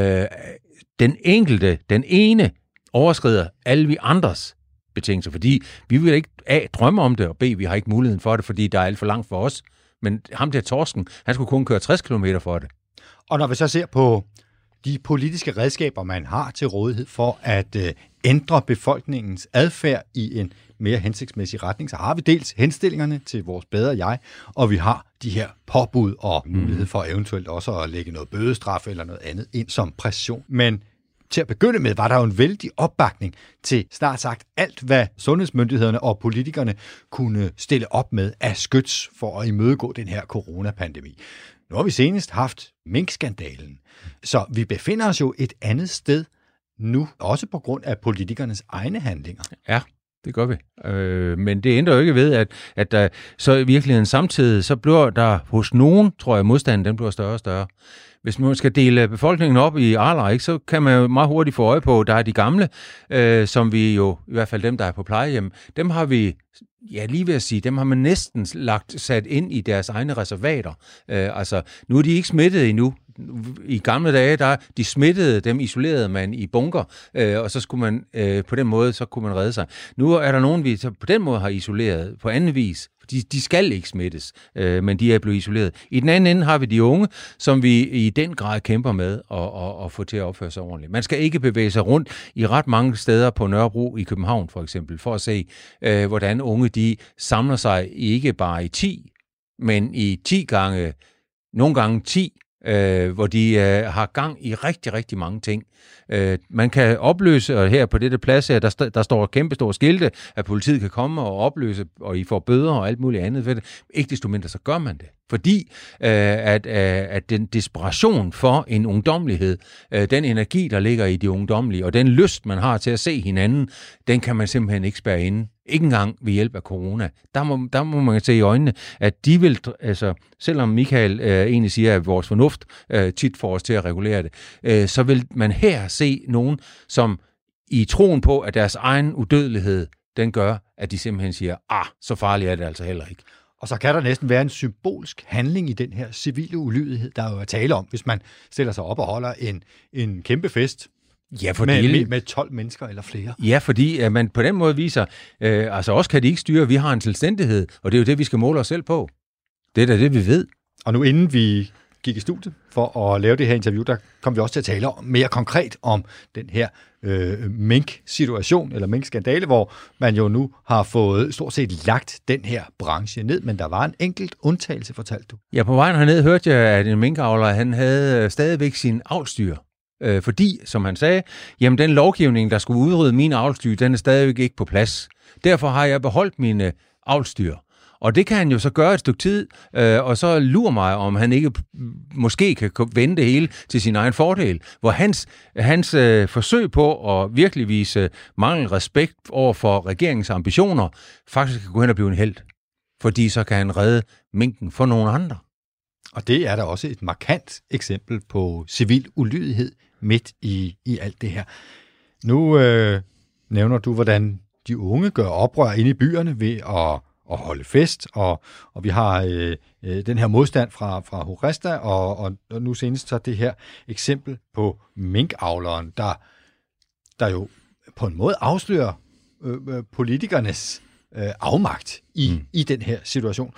den ene overskrider alle vi andres betingelser, fordi vi vil ikke drømme om det, og B, vi har ikke muligheden for det, fordi der er alt for langt for os. Men ham der Torsken, han skulle kun køre 60 km for det. Og når vi så ser på de politiske redskaber, man har til rådighed for at ændre befolkningens adfærd i en mere hensigtsmæssig retning, så har vi dels henstillingerne til vores bedre jeg, og vi har de her påbud og mulighed for eventuelt også at lægge noget bødestraf eller noget andet ind som pression. Men til at begynde med var der jo en vældig opbakning til snart sagt alt, hvad sundhedsmyndighederne og politikerne kunne stille op med af skyts for at imødegå den her coronapandemi. Nu har vi senest haft minkskandalen, så vi befinder os jo et andet sted nu, også på grund af politikernes egne handlinger. Ja, det gør vi. Men det ændrer jo ikke ved, at der så i virkeligheden samtidig, så bliver der hos nogen, tror jeg, modstanden den bliver større og større. Hvis man skal dele befolkningen op i alder, ikke, så kan man jo meget hurtigt få øje på, der er de gamle, som vi jo, i hvert fald dem, der er på plejehjem, dem har vi, ja lige ved at sige, dem har man næsten sat ind i deres egne reservater. Altså, nu er de ikke smittet endnu. I gamle dage, der de smittede, dem isolerede man i bunker, og så skulle man på den måde, så kunne man redde sig. Nu er der nogen, vi så på den måde har isoleret på anden vis. De skal ikke smittes, men de er blevet isoleret. I den anden ende har vi de unge, som vi i den grad kæmper med at få til at opføre sig ordentligt. Man skal ikke bevæge sig rundt i ret mange steder på Nørrebro i København for eksempel, for at se, hvordan unge de samler sig ikke bare i 10, men i 10 gange, nogle gange 10, hvor de har gang i rigtig, rigtig mange ting. Man kan opløse, og her på dette plads her, der står kæmpe store skilte, at politiet kan komme og opløse, og I får bøder og alt muligt andet ved det. Ikke desto mindre, så gør man det. Fordi at den desperation for en ungdommelighed, den energi, der ligger i de ungdommelige, og den lyst, man har til at se hinanden, den kan man simpelthen ikke spærre inde. Ikke engang ved hjælp af corona. Der må man se i øjnene, at de vil, altså selvom Michael egentlig siger, at vores fornuft tit får os til at regulere det, så vil man her se nogen, som i troen på, at deres egen udødelighed, den gør, at de simpelthen siger, så farligt er det altså heller ikke. Og så kan der næsten være en symbolsk handling i den her civile ulydighed, der jo er tale om, hvis man stiller sig op og holder en kæmpe fest. Ja, med 12 mennesker eller flere. Ja, fordi at man på den måde viser, altså også kan de ikke styre, vi har en selvstændighed, og det er jo det, vi skal måle os selv på. Det er da det, vi ved. Og nu inden vi gik i studiet for at lave det her interview, der kom vi også til at tale mere konkret om den her mink-situation, eller mink-skandale, hvor man jo nu har fået stort set lagt den her branche ned, men der var en enkelt undtagelse, fortalte du. Ja, på vejen herned hørte jeg, at en minkavler, han havde stadigvæk sin avlsdyr. Fordi, som han sagde, jamen den lovgivning, der skulle udrydde mine avlsdyr, den er stadigvæk ikke på plads. Derfor har jeg beholdt mine avlsdyr. Og det kan han jo så gøre et stykke tid, og så lurer mig, om han ikke måske kan vende det hele til sin egen fordel. Hvor hans forsøg på at virkelig vise mangel respekt over for regeringens ambitioner, faktisk kan gå hen og blive en helt. Fordi så kan han redde minken for nogle andre. Og det er da også et markant eksempel på civil ulydighed midt i alt det her. Nu nævner du, hvordan de unge gør oprør inde i byerne ved at holde fest, og vi har den her modstand fra HORESTA, og nu senest så det her eksempel på minkavleren, der jo på en måde afslører politikernes afmagt i den her situation.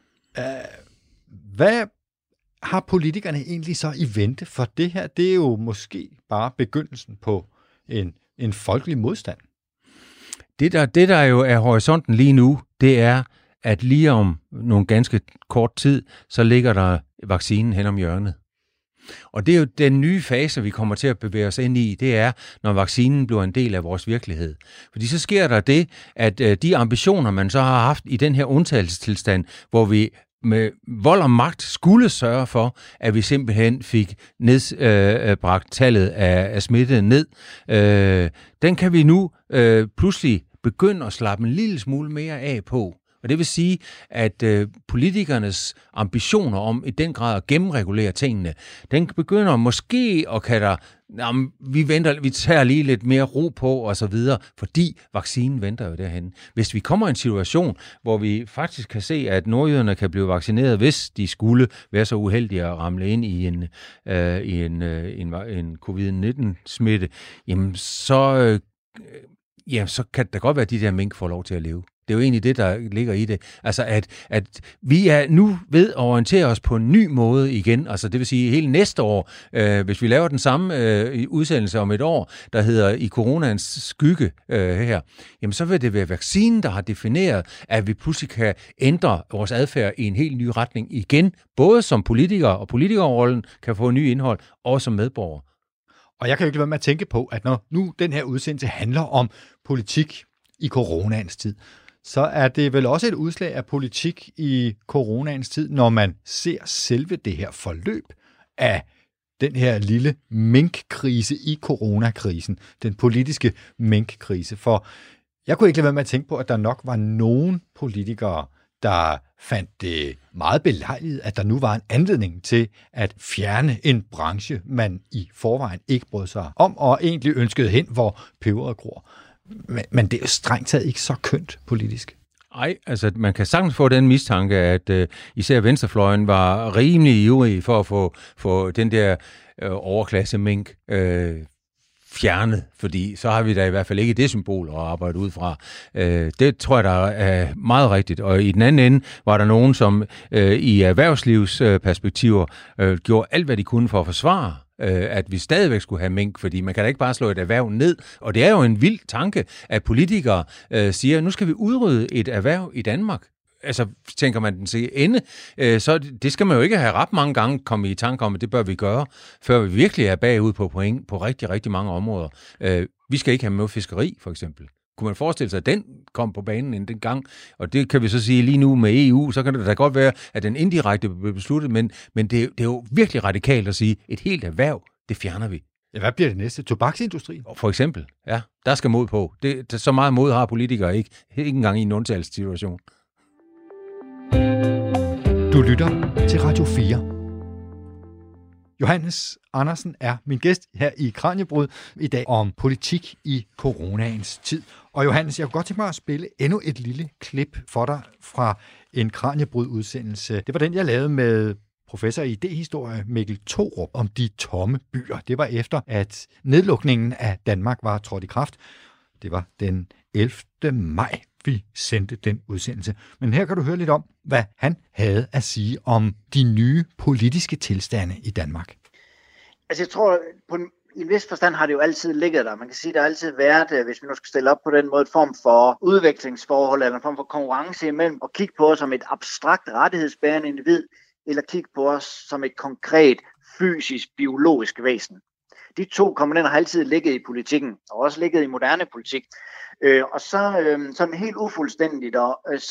Hvad har politikerne egentlig så i vente? For det her, det er jo måske bare begyndelsen på en folkelig modstand. Det der jo er horisonten lige nu, det er, at lige om nogle ganske kort tid, så ligger der vaccinen hen om hjørnet. Og det er jo den nye fase, vi kommer til at bevæge os ind i, det er, når vaccinen bliver en del af vores virkelighed. Fordi så sker der det, at de ambitioner, man så har haft i den her undtagelsestilstand, hvor vi med vold og magt skulle sørge for, at vi simpelthen fik bragt tallet af smittede ned. Den kan vi nu pludselig begynde at slappe en lille smule mere af på. Og det vil sige, at politikernes ambitioner om i den grad at gennemregulere tingene, den begynder måske at kalde vi tager lige lidt mere ro på og så videre, fordi vaccinen venter jo derhen. Hvis vi kommer i en situation, hvor vi faktisk kan se, at nordjyderne kan blive vaccineret, hvis de skulle være så uheldige at ramle ind i en covid-19-smitte, jamen så kan det godt være, at de der mink får lov til at leve. Det er jo egentlig det, der ligger i det. Altså, at vi er nu ved at orientere os på en ny måde igen. Altså, det vil sige, hele næste år, hvis vi laver den samme udsendelse om et år, der hedder I coronaens skygge her, jamen så vil det være vaccinen, der har defineret, at vi pludselig kan ændre vores adfærd i en helt ny retning igen. Både som politikere, og politikerrollen kan få ny indhold, og som medborgere. Og jeg kan jo ikke lade være med at tænke på, at når nu den her udsendelse handler om politik i coronaens tid, så er det vel også et udslag af politik i coronaens tid, når man ser selve det her forløb af den her lille minkkrise i coronakrisen, den politiske minkkrise. For jeg kunne ikke lade være med at tænke på, at der nok var nogen politikere, der fandt det meget belejligt, at der nu var en anledning til at fjerne en branche, man i forvejen ikke brød sig om, og egentlig ønskede hen, hvor peberet gror. Men det er jo strengt taget ikke så kønt politisk. Nej, altså man kan sagtens få den mistanke, at især venstrefløjen var rimelig ivrig for at få den der overklasse mink fjernet, fordi så har vi da i hvert fald ikke det symbol at arbejde ud fra. Det tror jeg, der er meget rigtigt. Og i den anden ende var der nogen, som i erhvervslivsperspektiver gjorde alt, hvad de kunne for at forsvare, at vi stadigvæk skulle have mink, fordi man kan da ikke bare slå et erhverv ned. Og det er jo en vild tanke, at politikere siger, nu skal vi udrydde et erhverv i Danmark. Altså, tænker man den til ende, så det skal man jo ikke have ret mange gange komme i tanke om, at det bør vi gøre, før vi virkelig er bagud på point på rigtig, rigtig mange områder. Vi skal ikke have med fiskeri, for eksempel. Kunne man forestille sig, at den kom på banen inden den gang? Og det kan vi så sige lige nu med EU, så kan det da godt være, at den indirekte blev besluttet, men det er jo virkelig radikalt at sige, et helt erhverv, det fjerner vi. Ja, hvad bliver det næste? Tobaksindustrien? For eksempel, ja. Der skal mod på. Så meget mod har politikere ikke engang i en undtagelsessituation. Du lytter til Radio 4. Johannes Andersen er min gæst her i Kraniebrud i dag om politik i coronaens tid. Og Johannes, jeg kunne godt tænke mig at spille endnu et lille klip for dig fra en Kraniebrud-udsendelse. Det var den, jeg lavede med professor i idéhistorie Mikkel Thorup om de tomme byer. Det var efter, at nedlukningen af Danmark var trådt i kraft. Det var den 11. maj, vi sendte den udsendelse. Men her kan du høre lidt om, hvad han havde at sige om de nye politiske tilstande i Danmark. Altså jeg tror, i en vis forstand har det jo altid ligget der. Man kan sige, at der har altid været, hvis vi nu skal stille op på den måde, en form for udvekslingsforhold eller en form for konkurrence imellem at kigge på os som et abstrakt rettighedsbærende individ, eller kigge på os som et konkret, fysisk, biologisk væsen. De to komponenter har altid ligget i politikken, og også ligget i moderne politik. Og så sådan helt ufuldstændigt, og så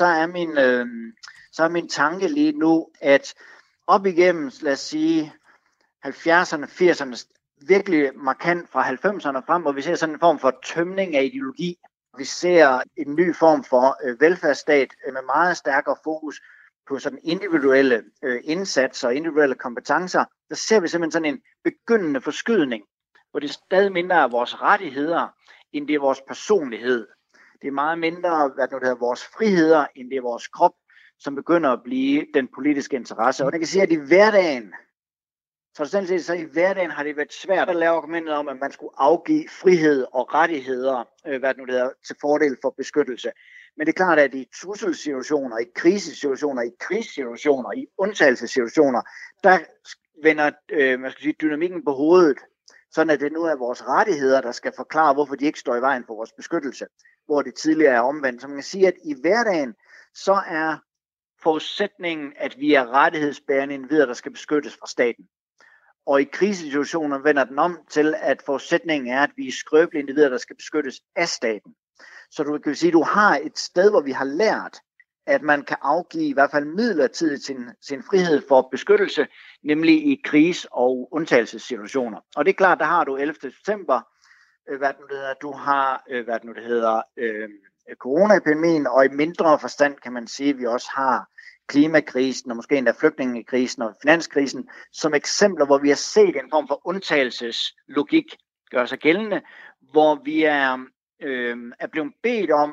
er min tanke lige nu, at op igennem, lad os sige, 70'erne, 80'erne, virkelig markant fra 90'erne frem, hvor vi ser sådan en form for tømning af ideologi. Vi ser en ny form for velfærdsstat med meget stærkere fokus på sådan individuelle indsatser og individuelle kompetencer. Der ser vi simpelthen sådan en begyndende forskydning, hvor det er stadig mindre af vores rettigheder, end det er vores personlighed. Det er meget mindre vores friheder, end det er vores krop, som begynder at blive den politiske interesse. Og det kan sige, at i hverdagen, så i hverdagen har det været svært at lave argumentet om, at man skulle afgive frihed og rettigheder til fordel for beskyttelse. Men det er klart, at i trusselsituationer, i krisesituationer, i krigssituationer, i undtagelsessituationer, der vender dynamikken på hovedet, sådan at det nu er vores rettigheder, der skal forklare, hvorfor de ikke står i vejen for vores beskyttelse, hvor det tidligere er omvendt. Så man kan sige, at i hverdagen, så er forudsætningen, at vi er rettighedsbærende individer, der skal beskyttes fra staten. Og i krisesituationer vender den om til, at forudsætningen er, at vi er skrøbelige individer, der skal beskyttes af staten. Så du kan sige, at du har et sted, hvor vi har lært, at man kan afgive i hvert fald midlertidigt sin frihed for beskyttelse, nemlig i kris- og undtagelsessituationer. Og det er klart, der har du 11. september, du har coronaepidemien, og i mindre forstand kan man sige, at vi også har klimakrisen og måske endda flygtningekrisen og finanskrisen som eksempler, hvor vi har set en form for undtagelseslogik gøre sig gældende, hvor vi er blevet bedt om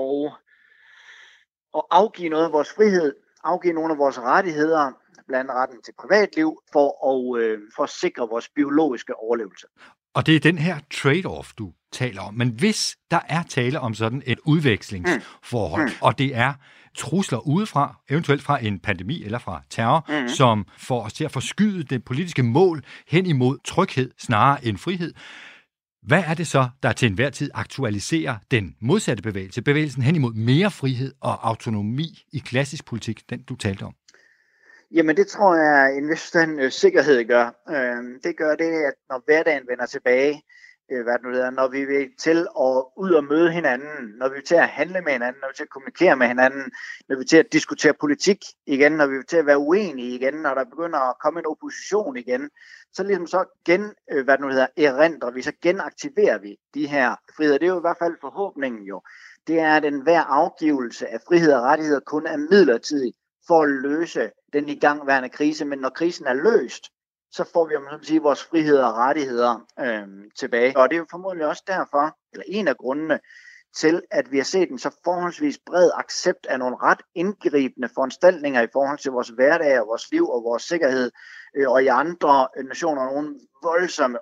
at afgive noget af vores frihed, afgive nogle af vores rettigheder, blandt andet retten til privatliv, for at sikre vores biologiske overlevelse. Og det er den her trade-off, du taler om. Men hvis der er tale om sådan et udvekslingsforhold, og det er trusler udefra, eventuelt fra en pandemi eller fra terror, som får os til at forskyde det politiske mål hen imod tryghed snarere end frihed, hvad er det så, der til enhver tid aktualiserer den modsatte bevægelse, bevægelsen hen imod mere frihed og autonomi i klassisk politik, den du talte om? Jamen det tror jeg, en vis forstand sikkerhed gør. Det gør det, at når hverdagen vender tilbage, når vi vil til at ud og møde hinanden, når vi vil til at handle med hinanden, når vi vil til at kommunikere med hinanden, når vi vil til at diskutere politik igen, når vi vil til at være uenige igen, når der begynder at komme en opposition igen, så ligesom så erindrer vi, så genaktiverer vi de her friheder. Det er jo i hvert fald forhåbningen jo. Det er, at enhver afgivelse af frihed og rettigheder kun er midlertidig for at løse den igangværende krise, men når krisen er løst, så får vi vores friheder og rettigheder tilbage. Og det er jo formodentlig også derfor, eller en af grundene til, at vi har set en så forholdsvis bred accept af nogle ret indgribende foranstaltninger i forhold til vores hverdag og vores liv og vores sikkerhed, og i andre nationer nogle voldsomme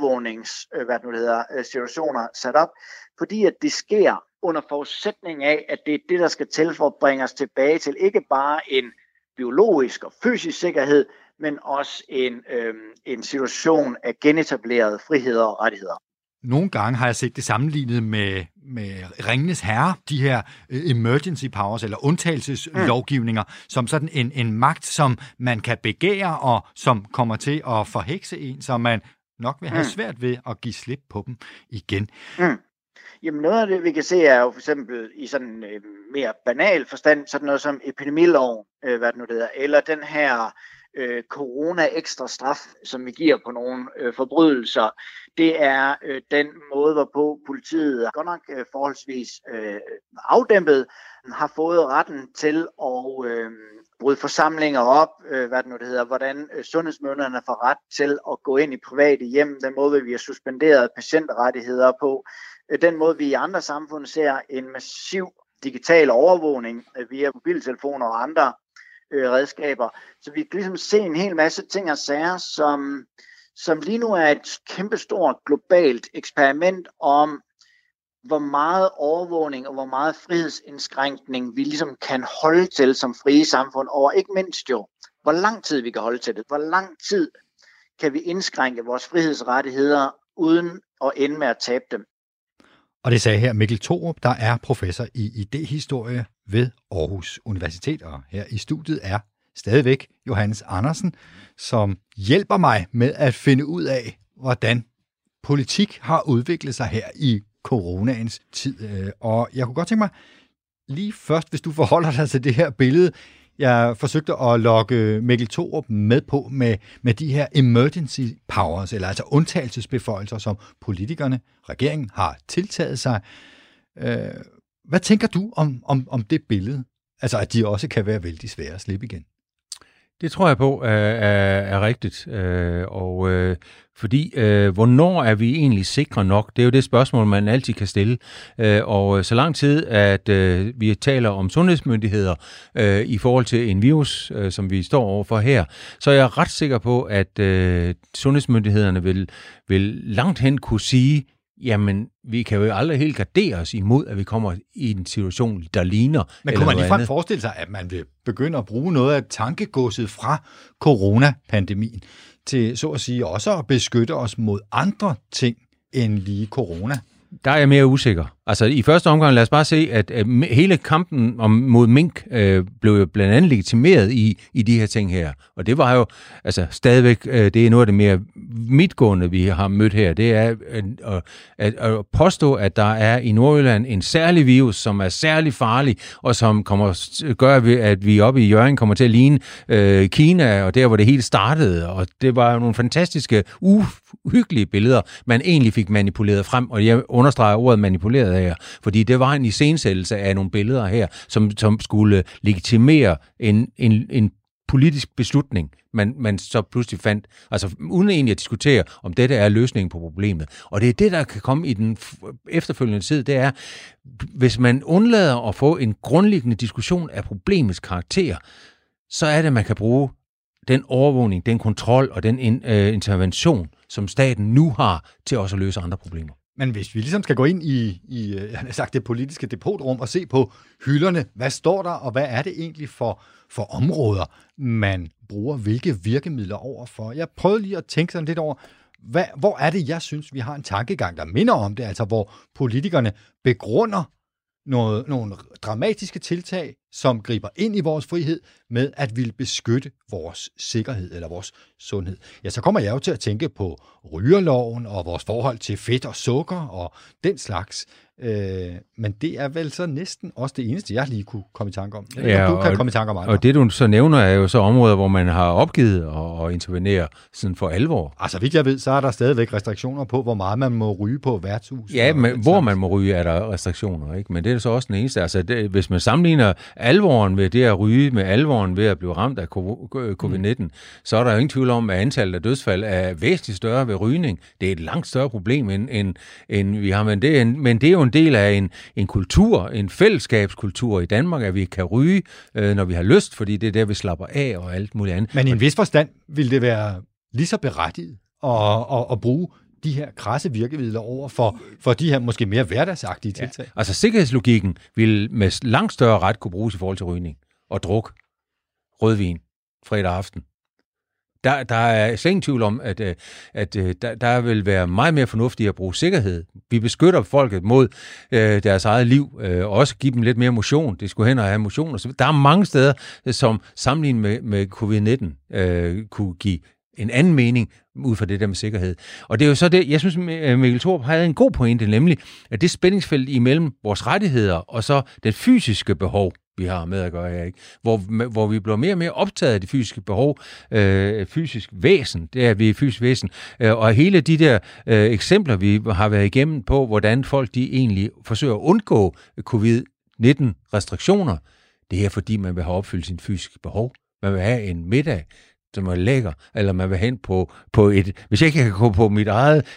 overvågningssituationer sat op, fordi at det sker under forudsætning af, at det er det, der skal til for at bringe os tilbage til ikke bare en biologisk og fysisk sikkerhed, men også en situation af genetablerede friheder og rettigheder. Nogle gange har jeg set det sammenlignet med Ringenes Herre, de her emergency powers eller undtagelseslovgivninger, som sådan en magt, som man kan begære og som kommer til at forhekse en, så man nok vil have svært ved at give slip på dem igen. Jamen noget af det, vi kan se, er jo for eksempel i sådan mere banal forstand, sådan noget som epidemiloven, eller den her corona-ekstra straf, som vi giver på nogle forbrydelser. Det er den måde, hvorpå politiet godt nok forholdsvis afdæmpet har fået retten til at bryde forsamlinger op, hvordan sundhedsmyndighederne får ret til at gå ind i private hjem, den måde, vi har suspenderet patientrettigheder på, den måde, vi i andre samfund ser en massiv digital overvågning via mobiltelefoner og andre redskaber. Så vi kan ligesom se en hel masse ting og sager, som lige nu er et kæmpestort globalt eksperiment om, hvor meget overvågning og hvor meget frihedsindskrænkning vi ligesom kan holde til som frie samfund, og ikke mindst jo, hvor lang tid vi kan holde til det. Hvor lang tid kan vi indskrænke vores frihedsrettigheder uden at ende med at tabe dem. Og det sagde her Mikkel Thorup, der er professor i idéhistorie ved Aarhus Universitet, og her i studiet er stadigvæk Johannes Andersen, som hjælper mig med at finde ud af, hvordan politik har udviklet sig her i coronaens tid. Og jeg kunne godt tænke mig lige først, hvis du forholder dig til det her billede, jeg forsøgte at lokke Mikkel Thorup med på med de her emergency powers, eller altså undtagelsesbeføjelser, som politikerne, regeringen har tiltaget sig. Hvad tænker du om det billede? Altså, at de også kan være vældig svære at slippe igen. Det tror jeg på er rigtigt, fordi hvornår er vi egentlig sikre nok? Det er jo det spørgsmål, man altid kan stille, og så lang tid, at vi taler om sundhedsmyndigheder i forhold til en virus, som vi står overfor her, så er jeg ret sikker på, at sundhedsmyndighederne vil langt hen kunne sige, jamen, vi kan jo aldrig helt gardere os imod, at vi kommer i en situation, der ligner. Men kunne man ligefrem forestille sig, at man vil begynde at bruge noget af tankegodset fra coronapandemien til, så at sige, også at beskytte os mod andre ting end lige corona? Der er jeg mere usikker. Altså i første omgang, lad os bare se, at hele kampen mod mink blev jo blandt andet legitimeret i de her ting her. Og det var jo altså stadigvæk, det er noget af det mere midtgående, vi har mødt her. Det er at påstå, at der er i Nordjylland en særlig virus, som er særlig farlig, og som gør, at vi oppe i Hjørring kommer til at ligne Kina, og der, hvor det hele startede. Og det var jo nogle fantastiske, uhyggelige billeder, man egentlig fik manipuleret frem. Og jeg understreger ordet manipuleret her. Fordi det var en iscenesættelse af nogle billeder her, som skulle legitimere en politisk beslutning, man så pludselig fandt, altså uden egentlig at diskutere, om dette er løsningen på problemet. Og det er det, der kan komme i den efterfølgende tid, det er, hvis man undlader at få en grundlæggende diskussion af problemets karakter, så er det, at man kan bruge den overvågning, den kontrol og den intervention, som staten nu har til også at løse andre problemer. Men hvis vi ligesom skal gå ind i jeg har sagt, det politiske depotrum og se på hylderne, hvad står der, og hvad er det egentlig for områder, man bruger hvilke virkemidler overfor? Jeg prøvede lige at tænke sådan lidt over, hvor er det, jeg synes, vi har en tankegang, der minder om det, altså hvor politikerne begrunder nogle dramatiske tiltag, som griber ind i vores frihed med at ville beskytte vores sikkerhed eller vores sundhed. Ja, så kommer jeg jo til at tænke på rygerloven og vores forhold til fedt og sukker og den slags. Men det er vel så næsten også det eneste, jeg lige kunne komme i tanke om. Du kan komme i tanke om andre. Og det, du så nævner, er jo så områder, hvor man har opgivet at intervenere sådan for alvor. Altså, vidt jeg ved, så er der stadigvæk restriktioner på, hvor meget man må ryge på værtshus. Ja, men hvor man må ryge, er der restriktioner, ikke? Men det er så også den eneste. Altså, hvis man sammenligner alvoren ved det at ryge med alvoren ved at blive ramt af covid-19, så er der jo ingen tvivl om, at antallet af dødsfald er væsentligt større ved rygning. Det er et langt større problem, end vi har. Men det er jo en del af en kultur, en fællesskabskultur i Danmark, at vi kan ryge, når vi har lyst, fordi det er der, vi slapper af og alt muligt andet. Men i en vis forstand vil det være lige så berettiget at bruge de her krasse virkemidler over for de her måske mere hverdagsagtige tiltag. Altså sikkerhedslogikken vil med langt større ret kunne bruges i forhold til rygning og druk, rødvin, fredag aften. Der er slet ingen tvivl om, at der vil være meget mere fornuftigt at bruge sikkerhed. Vi beskytter folket mod deres eget liv, og også give dem lidt mere motion. Det skulle hen og have motion. Der er mange steder, som sammenlignet med covid-19 kunne give en anden mening ud fra det der med sikkerhed. Og det er jo så det, jeg synes, Mikkel Thorup havde en god pointe, nemlig at det spændingsfelt imellem vores rettigheder og så det fysiske behov, vi har med at gøre her, ikke? Hvor vi bliver mere og mere optaget af det fysiske behov, fysisk væsen, det er vi fysisk væsen, og hele de der eksempler, vi har været igennem på, hvordan folk de egentlig forsøger at undgå covid-19-restriktioner, det er fordi, man vil have opfyldt sin fysiske behov. Man vil have en middag, som er lækker, eller man vil hen på et, hvis jeg ikke kan gå på mit eget,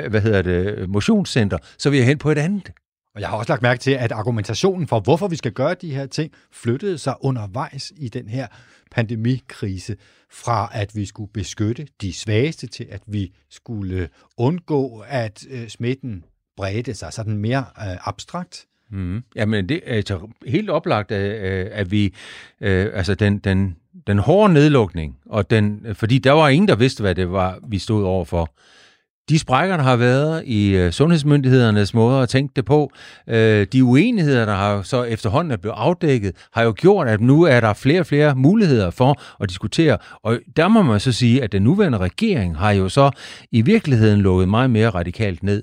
motionscenter, så vil jeg hen på et andet. Og jeg har også lagt mærke til, at argumentationen for, hvorfor vi skal gøre de her ting, flyttede sig undervejs i den her pandemikrise, fra at vi skulle beskytte de svageste, til at vi skulle undgå, at smitten bredte sig sådan mere abstrakt. Mm. Jamen, det er altså helt oplagt, at vi, altså den hårde nedlukning, og fordi der var ingen, der vidste, hvad det var, vi stod overfor. De sprækker, der har været i sundhedsmyndighedernes måde at tænke det på, de uenigheder, der har så efterhånden er blevet afdækket, har jo gjort, at nu er der flere og flere muligheder for at diskutere. Og der må man så sige, at den nuværende regering har jo så i virkeligheden lukket meget mere radikalt ned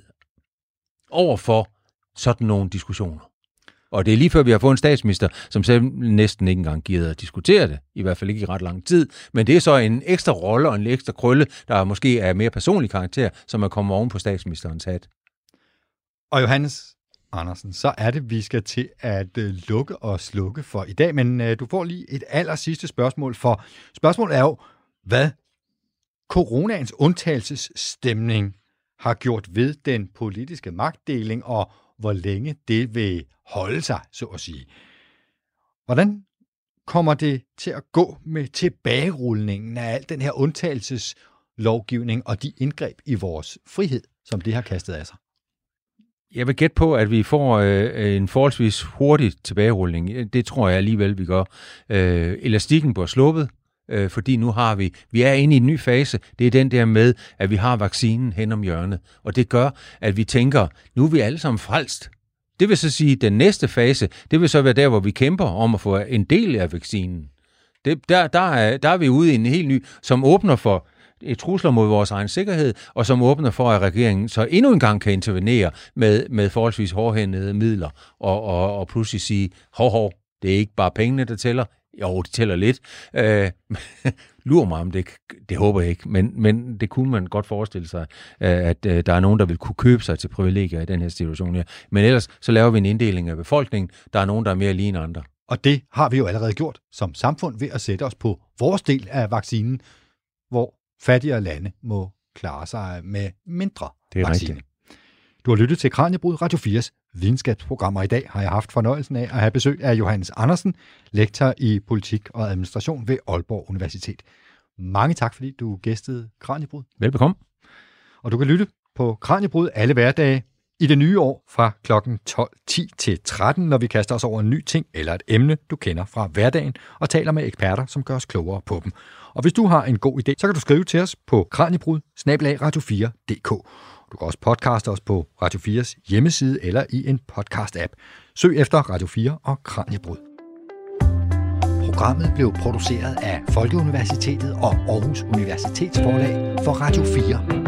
overfor sådan nogle diskussioner. Og det er lige før, vi har fået en statsminister, som selv næsten ikke engang gider at diskutere det, i hvert fald ikke i ret lang tid. Men det er så en ekstra rolle og en ekstra krølle, der måske er mere personlig karakter, som er kommet oven på statsministerens hat. Og Johannes Andersen, så er det, vi skal til at lukke og slukke for i dag. Men du får lige et allersidste spørgsmål, for spørgsmålet er jo, hvad coronaens undtagelsesstemning har gjort ved den politiske magtdeling, og hvor længe det vil holde sig, så at sige. Hvordan kommer det til at gå med tilbagerulningen af al den her undtagelseslovgivning og de indgreb i vores frihed, som det har kastet af sig? Jeg vil gætte på, at vi får en forholdsvis hurtig tilbagerulning. Det tror jeg alligevel, vi gør. Elastikken bliver sluppet, fordi nu har vi er inde i en ny fase. Det er den der med, at vi har vaccinen hen om hjørnet. Og det gør, at vi tænker, nu er vi alle sammen frelst. Det vil så sige, at den næste fase, det vil så være der, hvor vi kæmper om at få en del af vaccinen. Der er vi ude i en helt ny, som åbner for et trusler mod vores egen sikkerhed, og som åbner for, at regeringen så endnu en gang kan intervenere med forholdsvis hårdhændede midler, og pludselig sige, det er ikke bare pengene, der tæller, Jo, det tæller lidt. Lurer mig om det håber jeg ikke, men det kunne man godt forestille sig, at der er nogen, der vil kunne købe sig til privilegier i den her situation her. Men ellers så laver vi en inddeling af befolkningen. Der er nogen, der er mere lige end andre. Og det har vi jo allerede gjort som samfund ved at sætte os på vores del af vaccinen, hvor fattigere lande må klare sig med mindre vaccine. Rigtigt. Du har lyttet til Kraniebrud, Radio 4's videnskabsprogrammer. I dag har jeg haft fornøjelsen af at have besøg af Johannes Andersen, lektor i politik og administration ved Aalborg Universitet. Mange tak, fordi du gæstede Kraniebrud. Velbekomme. Og du kan lytte på Kraniebrud alle hverdage i det nye år fra kl. 12:10 til 13, når vi kaster os over en ny ting eller et emne, du kender fra hverdagen, og taler med eksperter, som gør os klogere på dem. Og hvis du har en god idé, så kan du skrive til os på kraniebrud@radio4.dk. Du kan også podcaste os på Radio 4's hjemmeside eller i en podcast-app. Søg efter Radio 4 og Kraniebrud. Programmet blev produceret af Folkeuniversitetet og Aarhus Universitetsforlag for Radio 4.